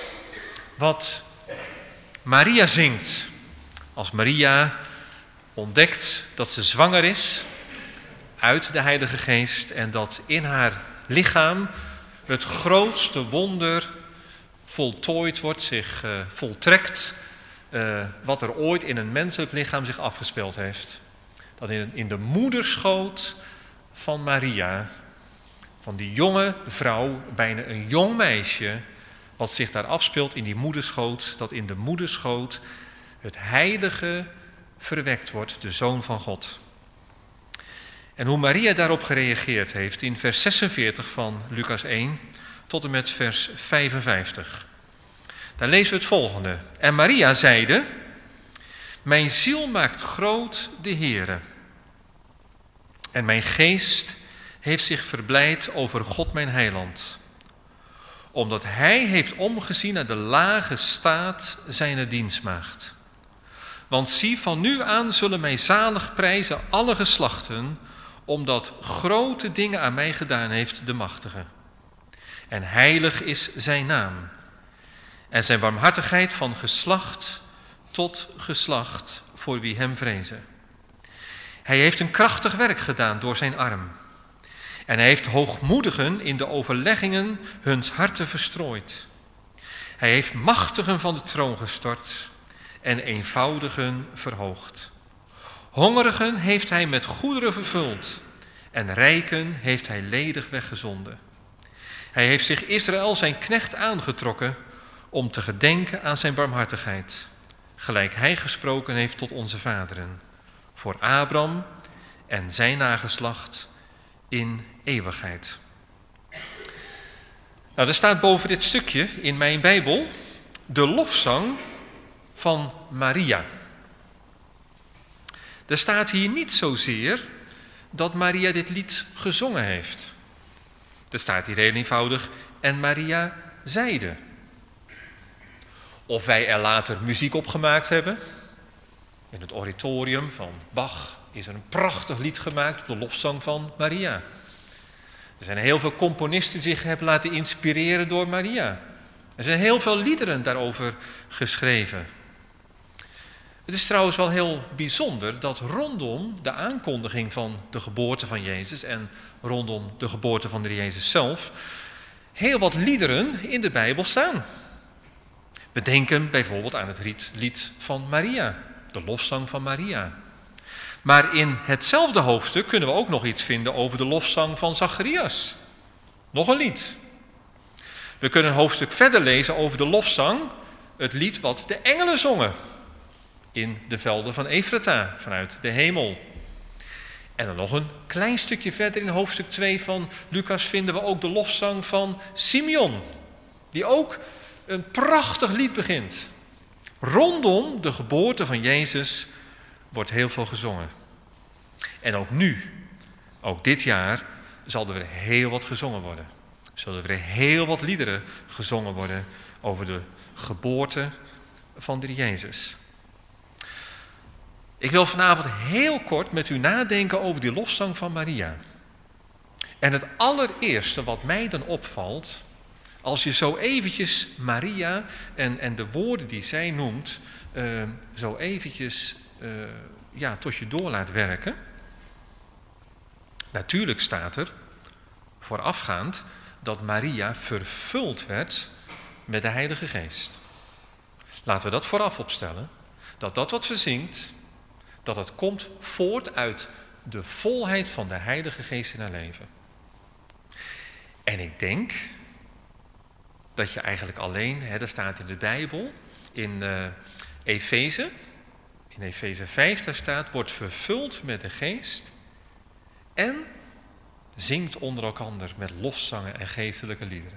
wat Maria zingt. Als Maria ontdekt dat ze zwanger is uit de Heilige Geest en dat in haar lichaam het grootste wonder voltooid wordt, zich uh, voltrekt, uh, wat er ooit in een menselijk lichaam zich afgespeeld heeft. Dat in, in de moederschoot van Maria, van die jonge vrouw, bijna een jong meisje, wat zich daar afspeelt in die moederschoot, dat in de moederschoot het heilige verwekt wordt, de Zoon van God. En hoe Maria daarop gereageerd heeft in vers zesenveertig van Lucas één tot en met vers vijfenvijftig. Daar lezen we het volgende. En Maria zeide: mijn ziel maakt groot de Heere. En mijn geest heeft zich verblijd over God mijn heiland. Omdat hij heeft omgezien naar de lage staat zijner dienstmaagd. Want zie, van nu aan zullen mij zalig prijzen alle geslachten, omdat grote dingen aan mij gedaan heeft de Machtige. En heilig is zijn naam. En zijn barmhartigheid van geslacht tot geslacht voor wie hem vrezen. Hij heeft een krachtig werk gedaan door zijn arm. En hij heeft hoogmoedigen in de overleggingen huns harten verstrooid. Hij heeft machtigen van de troon gestort en eenvoudigen verhoogd. Hongerigen heeft hij met goederen vervuld en rijken heeft hij ledig weggezonden. Hij heeft zich Israël zijn knecht aangetrokken om te gedenken aan zijn barmhartigheid, gelijk hij gesproken heeft tot onze vaderen, voor Abraham en zijn nageslacht in eeuwigheid. Nou, er staat boven dit stukje in mijn Bijbel de lofzang van Maria. Er staat hier niet zozeer dat Maria dit lied gezongen heeft. Er staat hier heel eenvoudig, en Maria zeide. Of wij er later muziek op gemaakt hebben. In het oratorium van Bach is er een prachtig lied gemaakt op de lofzang van Maria. Er zijn heel veel componisten die zich hebben laten inspireren door Maria. Er zijn heel veel liederen daarover geschreven. Het is trouwens wel heel bijzonder dat rondom de aankondiging van de geboorte van Jezus en rondom de geboorte van de Heer Jezus zelf heel wat liederen in de Bijbel staan. We denken bijvoorbeeld aan het lied van Maria, de lofzang van Maria. Maar in hetzelfde hoofdstuk kunnen we ook nog iets vinden over de lofzang van Zacharias. Nog een lied. We kunnen een hoofdstuk verder lezen over de lofzang, het lied wat de engelen zongen in de velden van Efrata, vanuit de hemel. En dan nog een klein stukje verder in hoofdstuk twee van Lucas vinden we ook de lofzang van Simeon, die ook een prachtig lied begint. Rondom de geboorte van Jezus wordt heel veel gezongen. En ook nu, ook dit jaar, zal er weer heel wat gezongen worden. Zullen er weer heel wat liederen gezongen worden over de geboorte van de Jezus. Ik wil vanavond heel kort met u nadenken over die lofzang van Maria. En het allereerste wat mij dan opvalt, als je zo eventjes Maria en, en de woorden die zij noemt, uh, zo eventjes uh, ja, tot je door laat werken. Natuurlijk staat er voorafgaand dat Maria vervuld werd met de Heilige Geest. Laten we dat vooraf opstellen. Dat dat wat ze zingt, dat het komt voort uit de volheid van de Heilige Geest in haar leven. En ik denk dat je eigenlijk alleen, hè, dat staat in de Bijbel, in uh, Efeze, in Efeze vijf, daar staat, wordt vervuld met de Geest en zingt onder elkander met lofzangen en geestelijke liederen.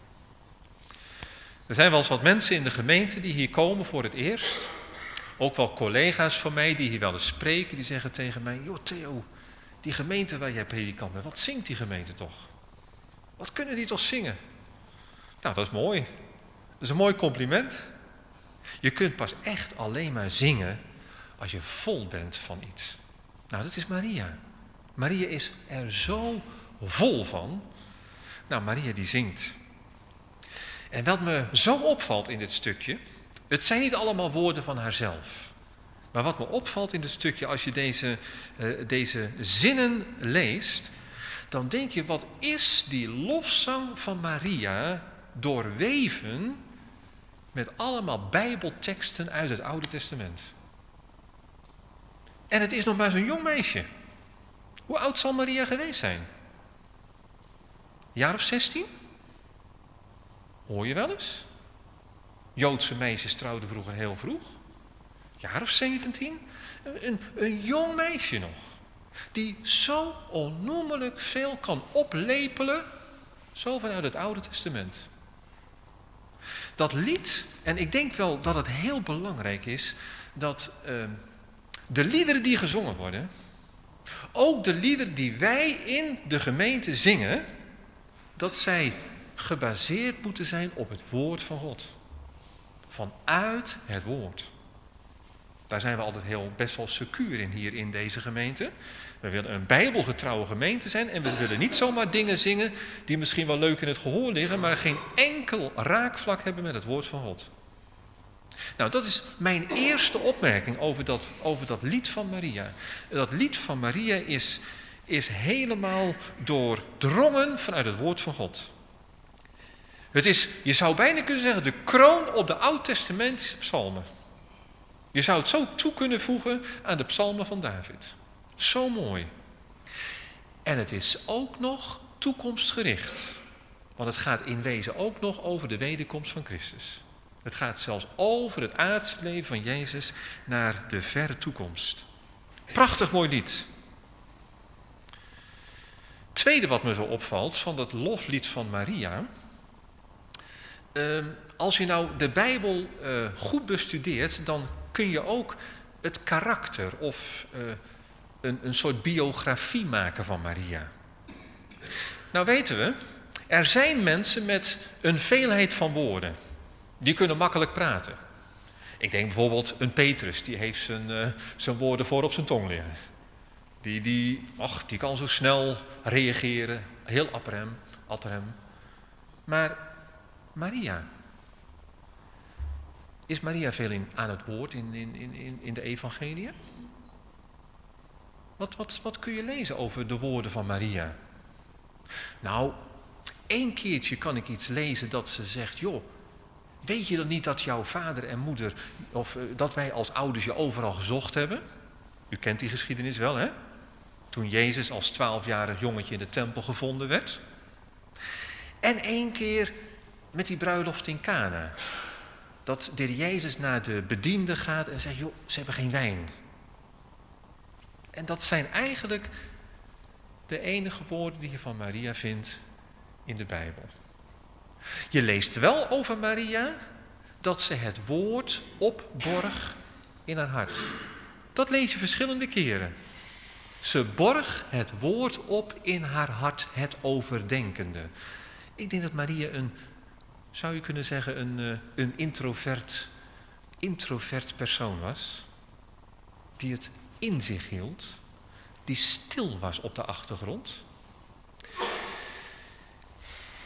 Er zijn wel eens wat mensen in de gemeente die hier komen voor het eerst. Ook wel collega's van mij die hier wel eens spreken, die zeggen tegen mij, joh Theo, die gemeente waar jij predikant bent, wat zingt die gemeente toch? Wat kunnen die toch zingen? Nou, dat is mooi. Dat is een mooi compliment. Je kunt pas echt alleen maar zingen als je vol bent van iets. Nou, dat is Maria. Maria is er zo vol van. Nou, Maria die zingt. En wat me zo opvalt in dit stukje, het zijn niet allemaal woorden van haarzelf. Maar wat me opvalt in dit stukje, als je deze, uh, deze zinnen leest, dan denk je, wat is die lofzang van Maria doorweven met allemaal bijbelteksten uit het Oude Testament. En het is nog maar zo'n jong meisje. Hoe oud zal Maria geweest zijn? Een jaar of zestien? Hoor je wel eens? Joodse meisjes trouwden vroeger heel vroeg. Jaar of zeventien? Een, een jong meisje nog. Die zo onnoemelijk veel kan oplepelen, zo vanuit het Oude Testament. Dat lied, en ik denk wel dat het heel belangrijk is, dat uh, de liederen die gezongen worden, ook de liederen die wij in de gemeente zingen, dat zij gebaseerd moeten zijn op het woord van God. Vanuit het woord. Daar zijn we altijd heel best wel secuur in hier in deze gemeente. We willen een bijbelgetrouwe gemeente zijn en we willen niet zomaar dingen zingen die misschien wel leuk in het gehoor liggen, maar geen enkel raakvlak hebben met het woord van God. Nou, dat is mijn eerste opmerking over dat, over dat lied van Maria. Dat lied van Maria is, is helemaal doordrongen vanuit het woord van God. Het is, je zou bijna kunnen zeggen, de kroon op de Oud-testamentische psalmen. Je zou het zo toe kunnen voegen aan de psalmen van David. Zo mooi. En het is ook nog toekomstgericht. Want het gaat in wezen ook nog over de wederkomst van Christus. Het gaat zelfs over het aardse leven van Jezus naar de verre toekomst. Prachtig mooi lied. Tweede wat me zo opvalt van dat loflied van Maria. Uh, als je nou de Bijbel uh, goed bestudeert, dan kun je ook het karakter of uh, een, een soort biografie maken van Maria. Nou weten we, er zijn mensen met een veelheid van woorden. Die kunnen makkelijk praten. Ik denk bijvoorbeeld een Petrus, die heeft zijn, uh, zijn woorden voor op zijn tong liggen. Die, die, ach, die kan zo snel reageren, heel aperem, aterem. Maar Maria, is Maria veel in, aan het woord in, in, in, in de evangeliën? Wat, wat, wat kun je lezen over de woorden van Maria? Nou, één keertje kan ik iets lezen dat ze zegt, joh, weet je dan niet dat jouw vader en moeder, of uh, dat wij als ouders je overal gezocht hebben? U kent die geschiedenis wel, hè? Toen Jezus als twaalfjarig jongetje in de tempel gevonden werd. En één keer met die bruiloft in Kana. Dat de Jezus naar de bediende gaat en zegt, joh, ze hebben geen wijn. En dat zijn eigenlijk de enige woorden die je van Maria vindt in de Bijbel. Je leest wel over Maria dat ze het woord opborg in haar hart. Dat lees je verschillende keren. Ze borg het woord op in haar hart, het overdenkende. Ik denk dat Maria een, zou je kunnen zeggen, een, een introvert, introvert persoon was. Die het in zich hield. Die stil was op de achtergrond.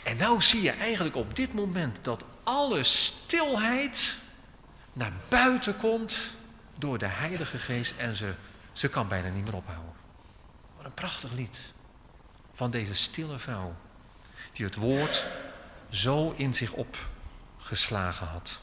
En nou zie je eigenlijk op dit moment dat alle stilheid naar buiten komt door de Heilige Geest en ze, ze kan bijna niet meer ophouden. Wat een prachtig lied van deze stille vrouw die het woord zo in zich opgeslagen had.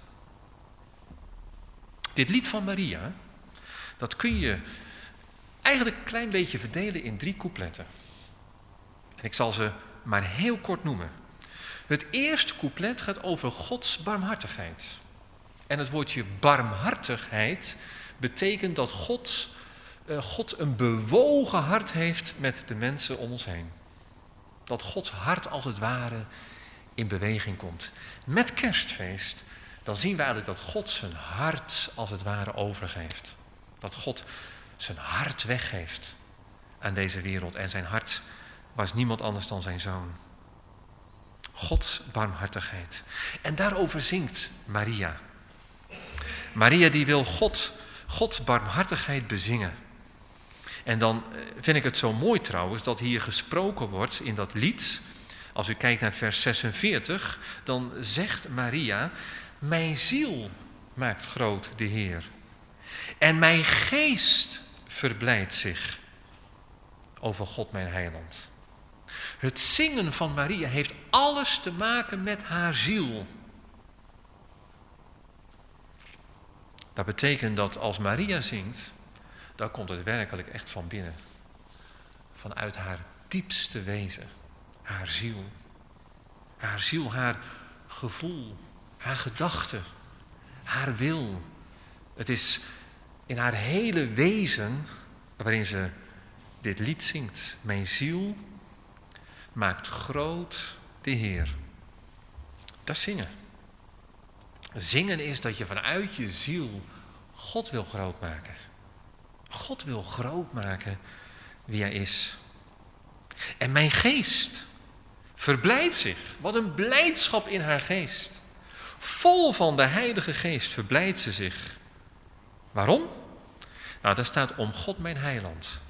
Dit lied van Maria, dat kun je eigenlijk een klein beetje verdelen in drie coupletten. En ik zal ze maar heel kort noemen. Het eerste couplet gaat over Gods barmhartigheid. En het woordje barmhartigheid betekent dat God, uh, God een bewogen hart heeft met de mensen om ons heen. Dat Gods hart als het ware in beweging komt. Met kerstfeest, dan zien we eigenlijk dat God zijn hart als het ware overgeeft. Dat God zijn hart weggeeft aan deze wereld. En zijn hart was niemand anders dan zijn zoon. Gods barmhartigheid. En daarover zingt Maria. Maria die wil God, Gods barmhartigheid bezingen. En dan vind ik het zo mooi trouwens dat hier gesproken wordt in dat lied. Als u kijkt naar vers zesenveertig, dan zegt Maria: mijn ziel maakt groot de Heer. En mijn geest verblijdt zich over God mijn heiland. Het zingen van Maria heeft alles te maken met haar ziel. Dat betekent dat als Maria zingt, dan komt het werkelijk echt van binnen. Vanuit haar diepste wezen. Haar ziel. Haar ziel, haar gevoel, haar gedachte, haar wil. Het is in haar hele wezen waarin ze dit lied zingt. Mijn ziel maakt groot de Heer. Dat is zingen. Zingen is dat je vanuit je ziel God wil groot maken. God wil groot maken wie hij is. En mijn geest verblijdt zich. Wat een blijdschap in haar geest. Vol van de Heilige Geest verblijdt ze zich. Waarom? Nou, daar staat om God mijn heiland.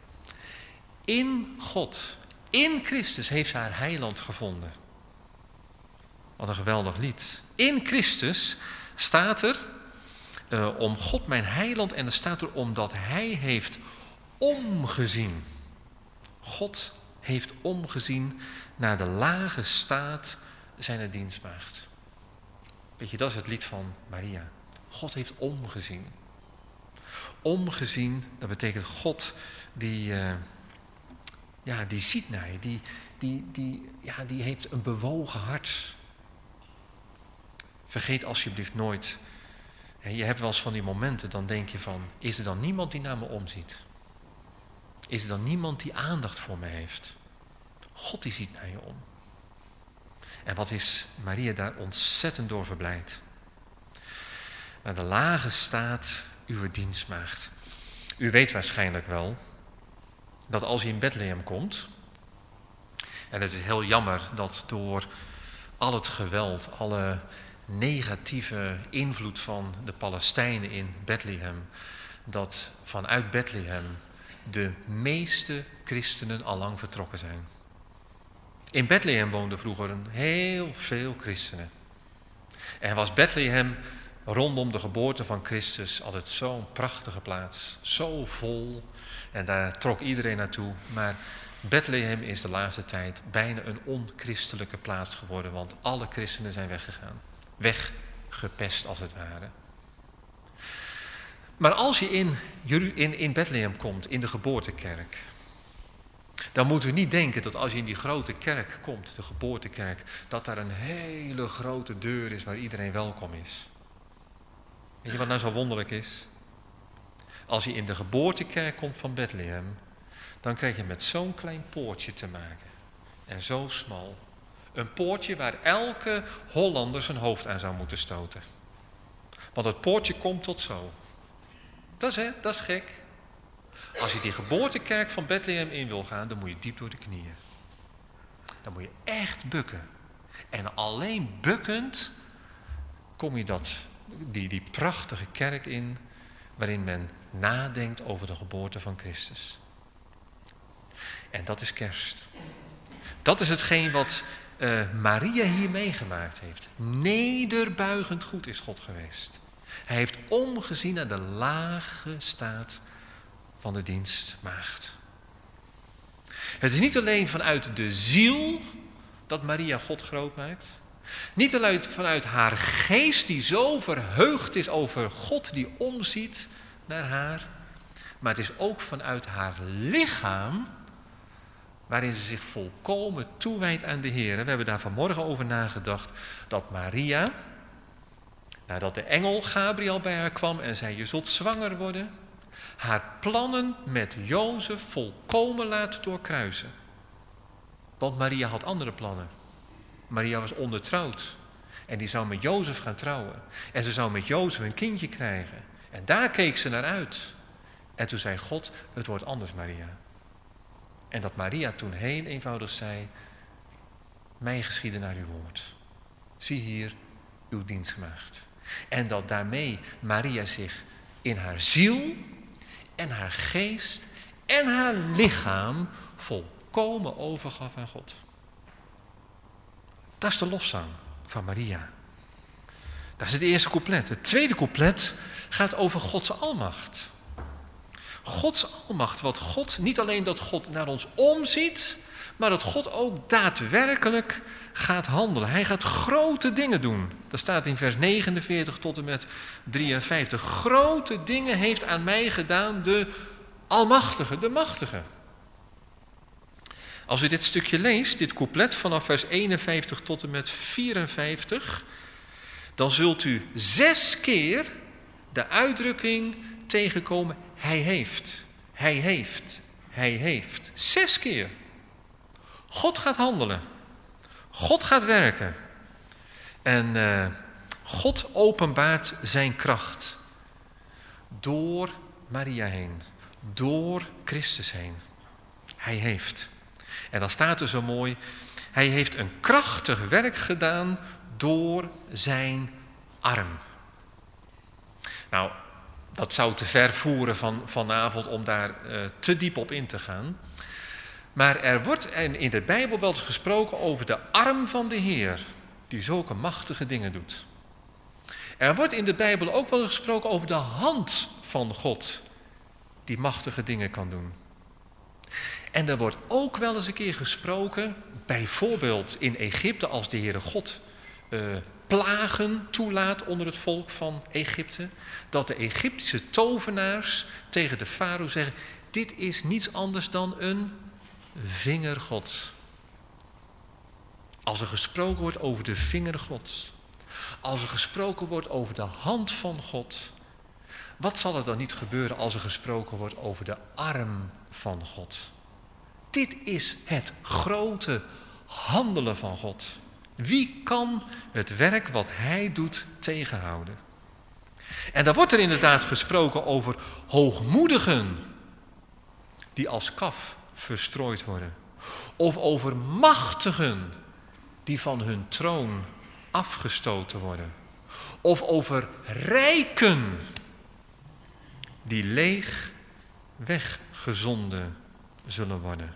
In God, in Christus heeft ze haar heiland gevonden. Wat een geweldig lied. In Christus staat er uh, om God mijn heiland en er staat er omdat hij heeft omgezien. God heeft omgezien naar de lage staat zijner dienstmaagd. Weet je, dat is het lied van Maria. God heeft omgezien. Omgezien, dat betekent God die, uh, ja, die ziet naar je. Die, die, die, ja, die heeft een bewogen hart. Vergeet alsjeblieft nooit. Je hebt wel eens van die momenten, dan denk je van, is er dan niemand die naar me omziet? Is er dan niemand die aandacht voor me heeft? God die ziet naar je om. En wat is Maria daar ontzettend door verblijd. Naar de lage staat uw dienstmaagd. U weet waarschijnlijk wel dat als je in Bethlehem komt, en het is heel jammer dat door al het geweld, alle negatieve invloed van de Palestijnen in Bethlehem, dat vanuit Bethlehem de meeste christenen al lang vertrokken zijn. In Bethlehem woonden vroeger heel veel christenen. En was Bethlehem rondom de geboorte van Christus altijd zo'n prachtige plaats. Zo vol. En daar trok iedereen naartoe. Maar Bethlehem is de laatste tijd bijna een onchristelijke plaats geworden. Want alle christenen zijn weggegaan. Weggepest als het ware. Maar als je in, in, in Bethlehem komt, in de geboortekerk, dan moeten we niet denken dat als je in die grote kerk komt, de geboortekerk, dat daar een hele grote deur is waar iedereen welkom is. Weet je wat nou zo wonderlijk is? Als je in de geboortekerk komt van Bethlehem, dan krijg je met zo'n klein poortje te maken. En zo smal. Een poortje waar elke Hollander zijn hoofd aan zou moeten stoten. Want het poortje komt tot zo. Dat is, hè? Dat is gek. Als je die geboortekerk van Bethlehem in wil gaan, dan moet je diep door de knieën. Dan moet je echt bukken. En alleen bukkend kom je dat, die, die prachtige kerk in, waarin men nadenkt over de geboorte van Christus. En dat is kerst. Dat is hetgeen wat uh, Maria hier meegemaakt heeft. Nederbuigend goed is God geweest. Hij heeft omgezien naar de lage staat van de dienstmaagd. Het is niet alleen vanuit de ziel dat Maria God groot maakt. Niet alleen vanuit haar geest die zo verheugd is over God die omziet naar haar. Maar het is ook vanuit haar lichaam waarin ze zich volkomen toewijdt aan de Heer. We hebben daar vanmorgen over nagedacht dat Maria, nadat de engel Gabriel bij haar kwam en zei je zult zwanger worden, haar plannen met Jozef volkomen laat doorkruisen. Want Maria had andere plannen. Maria was ondertrouwd en die zou met Jozef gaan trouwen. En ze zou met Jozef een kindje krijgen. En daar keek ze naar uit. En toen zei God, het wordt anders Maria. En dat Maria toen heel eenvoudig zei, mij geschieden naar uw woord. Zie hier uw dienstmaagd. En dat daarmee Maria zich in haar ziel en haar geest en haar lichaam volkomen overgaf aan God. Dat is de lofzang van Maria. Dat is het eerste couplet. Het tweede couplet gaat over Gods almacht. Gods almacht, wat God, niet alleen dat God naar ons omziet, maar dat God ook daadwerkelijk gaat handelen. Hij gaat grote dingen doen. Dat staat in vers negenenveertig tot en met drieënvijftig. Grote dingen heeft aan mij gedaan de Almachtige, de Machtige. Als u dit stukje leest, dit couplet vanaf vers eenenvijftig tot en met vierenvijftig, dan zult u zes keer de uitdrukking tegenkomen, hij heeft, hij heeft, hij heeft. Zes keer. God gaat handelen. God gaat werken. En uh, God openbaart zijn kracht. Door Maria heen. Door Christus heen. Hij heeft. En dan staat er zo mooi, hij heeft een krachtig werk gedaan door zijn arm. Nou, dat zou te ver voeren van, vanavond om daar uh, te diep op in te gaan. Maar er wordt in de Bijbel wel eens gesproken over de arm van de Heer, die zulke machtige dingen doet. Er wordt in de Bijbel ook wel eens gesproken over de hand van God, die machtige dingen kan doen. En er wordt ook wel eens een keer gesproken, bijvoorbeeld in Egypte, als de Heere God uh, plagen toelaat onder het volk van Egypte, dat de Egyptische tovenaars tegen de farao zeggen, dit is niets anders dan een vingergod. Als er gesproken wordt over de vinger Gods, als er gesproken wordt over de hand van God, wat zal er dan niet gebeuren als er gesproken wordt over de arm van God? Dit is het grote handelen van God. Wie kan het werk wat hij doet tegenhouden? En dan wordt er inderdaad gesproken over hoogmoedigen die als kaf verstrooid worden. Of over machtigen die van hun troon afgestoten worden. Of over rijken die leeg weggezonden zullen worden.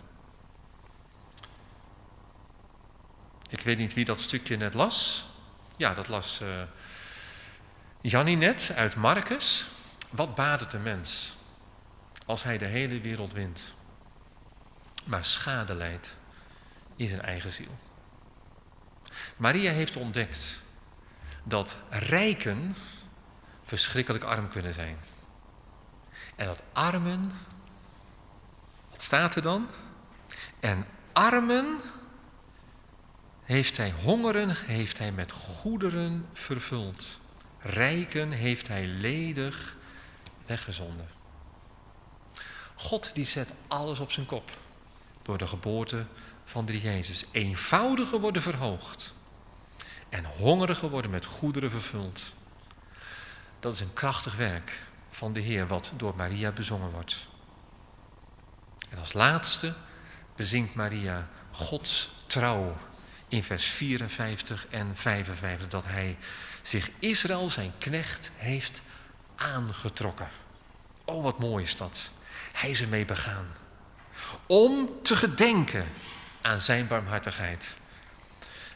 Ik weet niet wie dat stukje net las. Ja, dat las uh, Jannie net uit Marcus. Wat baat het de mens als hij de hele wereld wint, maar schade lijdt in zijn eigen ziel? Maria heeft ontdekt dat rijken verschrikkelijk arm kunnen zijn. En dat armen, wat staat er dan? En armen heeft hij hongeren, heeft hij met goederen vervuld. Rijken heeft hij ledig weggezonden. God die zet alles op zijn kop door de geboorte van de Jezus. Eenvoudigen worden verhoogd en hongerigen worden met goederen vervuld. Dat is een krachtig werk van de Heer wat door Maria bezongen wordt. En als laatste bezingt Maria Gods trouw in vers vierenvijftig en vijfenvijftig, dat hij zich Israël, zijn knecht, heeft aangetrokken. Oh, wat mooi is dat. Hij is ermee begaan. Om te gedenken aan zijn barmhartigheid.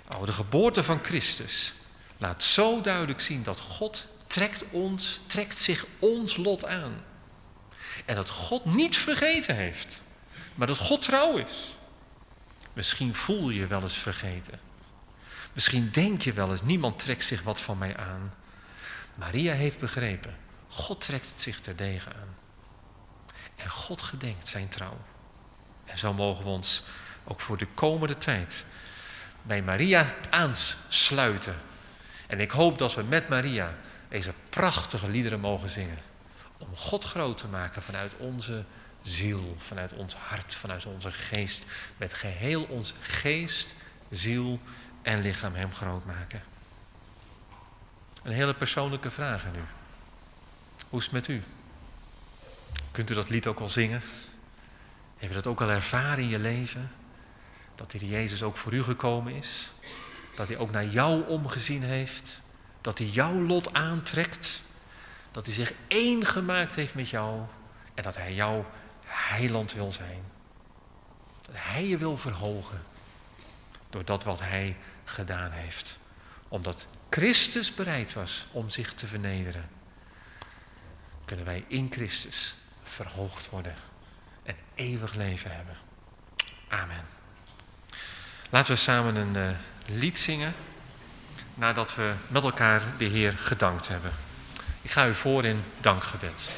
Oh, de geboorte van Christus laat zo duidelijk zien dat God trekt ons, trekt zich ons lot aan. En dat God niet vergeten heeft, maar dat God trouw is. Misschien voel je je wel eens vergeten. Misschien denk je wel eens, niemand trekt zich wat van mij aan. Maria heeft begrepen, God trekt het zich terdege aan. En God gedenkt zijn trouw. En zo mogen we ons ook voor de komende tijd bij Maria aansluiten. En ik hoop dat we met Maria deze prachtige liederen mogen zingen. Om God groot te maken vanuit onze ziel, vanuit ons hart, vanuit onze geest. Met geheel ons geest, ziel en lichaam hem groot maken. Een hele persoonlijke vraag aan u. Hoe is het met u? Kunt u dat lied ook al zingen? Heb je dat ook al ervaren in je leven? Dat de Heer Jezus ook voor u gekomen is? Dat hij ook naar jou omgezien heeft? Dat hij jouw lot aantrekt? Dat hij zich één gemaakt heeft met jou? En dat hij jouw heiland wil zijn? Dat hij je wil verhogen? Door dat wat hij gedaan heeft. Omdat Christus bereid was om zich te vernederen, kunnen wij in Christus verhoogd worden en eeuwig leven hebben. Amen. Laten we samen een uh, lied zingen nadat we met elkaar de Heer gedankt hebben. Ik ga u voor in dankgebed.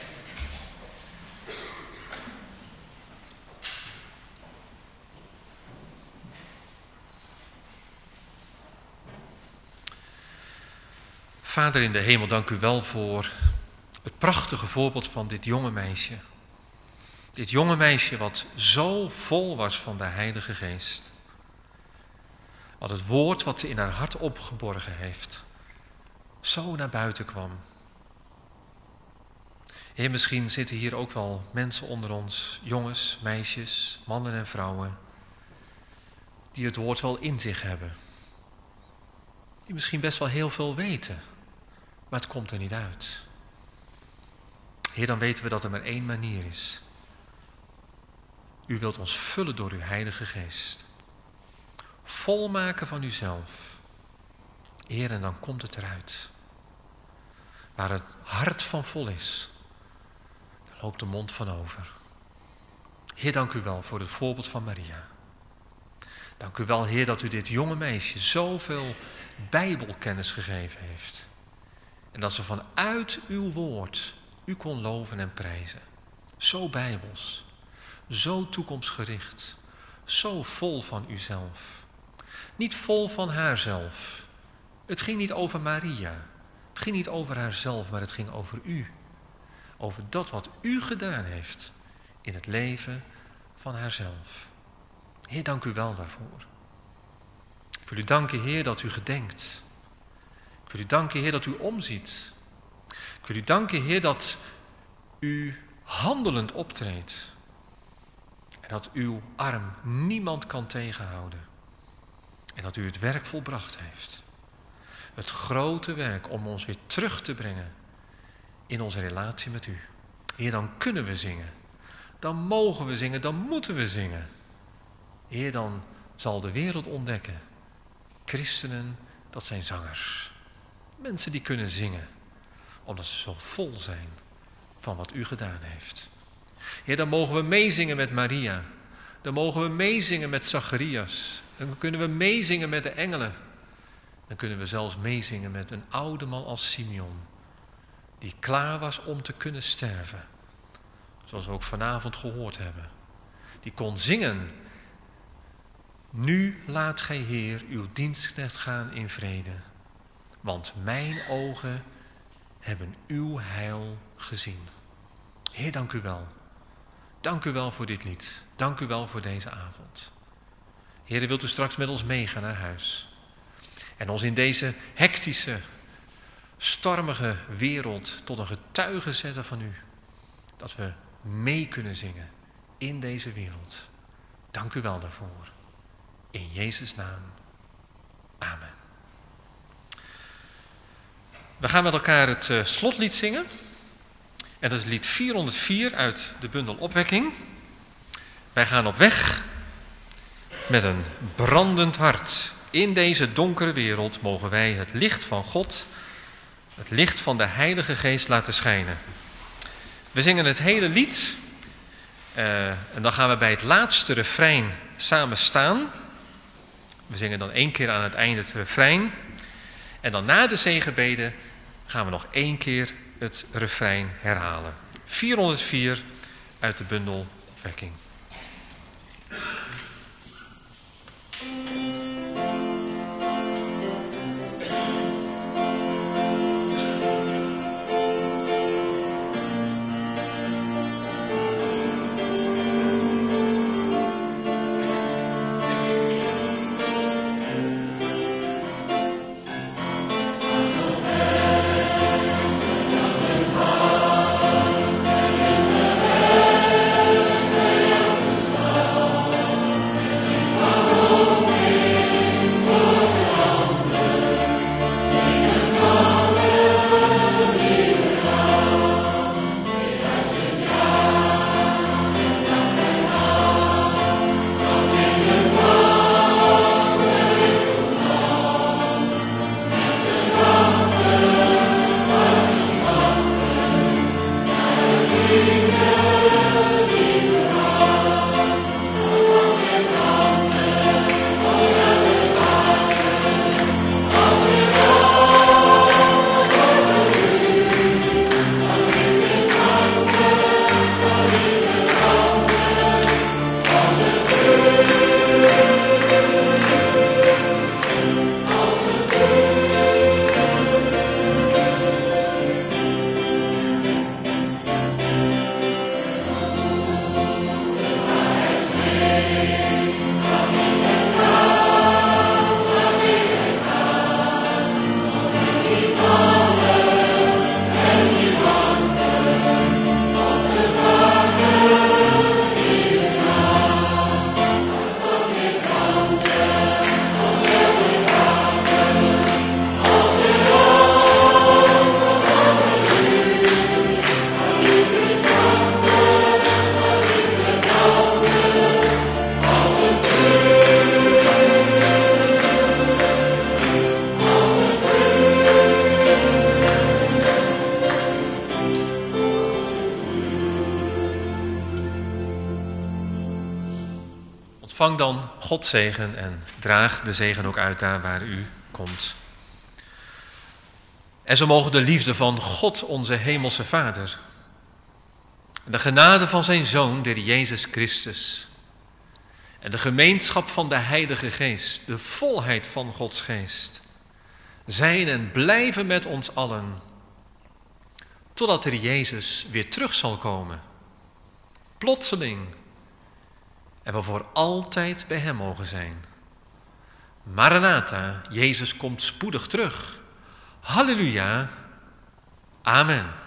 Vader in de hemel, dank u wel voor het prachtige voorbeeld van dit jonge meisje. Dit jonge meisje wat zo vol was van de Heilige Geest. Wat het woord wat ze in haar hart opgeborgen heeft, zo naar buiten kwam. Heer, misschien zitten hier ook wel mensen onder ons, jongens, meisjes, mannen en vrouwen, die het woord wel in zich hebben. Die misschien best wel heel veel weten, maar het komt er niet uit. Heer, dan weten we dat er maar één manier is. U wilt ons vullen door uw Heilige Geest. Volmaken van uzelf. Heer, en dan komt het eruit. Waar het hart van vol is, daar loopt de mond van over. Heer, dank u wel voor het voorbeeld van Maria. Dank u wel, Heer, dat u dit jonge meisje zoveel Bijbelkennis gegeven heeft. En dat ze vanuit uw woord u kon loven en prijzen. Zo bijbels, zo toekomstgericht, zo vol van uzelf. Niet vol van haarzelf. Het ging niet over Maria. Het ging niet over haarzelf, maar het ging over u. Over dat wat u gedaan heeft in het leven van haarzelf. Heer, dank u wel daarvoor. Ik wil u danken, Heer, dat u gedenkt. Ik wil u danken, Heer, dat u omziet. Ik wil u danken, Heer, dat u handelend optreedt. En dat uw arm niemand kan tegenhouden. En dat u het werk volbracht heeft. Het grote werk om ons weer terug te brengen in onze relatie met u. Heer, dan kunnen we zingen. Dan mogen we zingen, dan moeten we zingen. Heer, dan zal de wereld ontdekken. Christenen, dat zijn zangers. Mensen die kunnen zingen, omdat ze zo vol zijn van wat u gedaan heeft. Heer, dan mogen we meezingen met Maria. Dan mogen we meezingen met Zacharias. Dan kunnen we meezingen met de engelen. Dan kunnen we zelfs meezingen met een oude man als Simeon, die klaar was om te kunnen sterven. Zoals we ook vanavond gehoord hebben. Die kon zingen. Nu laat gij, Heer, uw dienstknecht gaan in vrede. Want mijn ogen hebben uw heil gezien. Heer, dank u wel. Dank u wel voor dit lied. Dank u wel voor deze avond. Heer, wilt u straks met ons meegaan naar huis. En ons in deze hectische, stormige wereld tot een getuige zetten van u. Dat we mee kunnen zingen in deze wereld. Dank u wel daarvoor. In Jezus' naam. Amen. We gaan met elkaar het uh, slotlied zingen. En dat is lied vierhonderdvier uit de bundel Opwekking. Wij gaan op weg met een brandend hart. In deze donkere wereld mogen wij het licht van God, het licht van de Heilige Geest laten schijnen. We zingen het hele lied uh, en dan gaan we bij het laatste refrein samen staan. We zingen dan één keer aan het einde het refrein. En dan na de zegenbeden gaan we nog één keer het refrein herhalen. vierhonderdvier uit de bundel Opwekking. Ontvang dan Gods zegen en draag de zegen ook uit daar waar u komt. En zo mogen de liefde van God, onze hemelse Vader, en de genade van zijn Zoon, de Jezus Christus, en de gemeenschap van de Heilige Geest, de volheid van Gods Geest, zijn en blijven met ons allen, totdat er Jezus weer terug zal komen, plotseling, en we voor altijd bij hem mogen zijn. Maranatha, Jezus komt spoedig terug. Halleluja. Amen.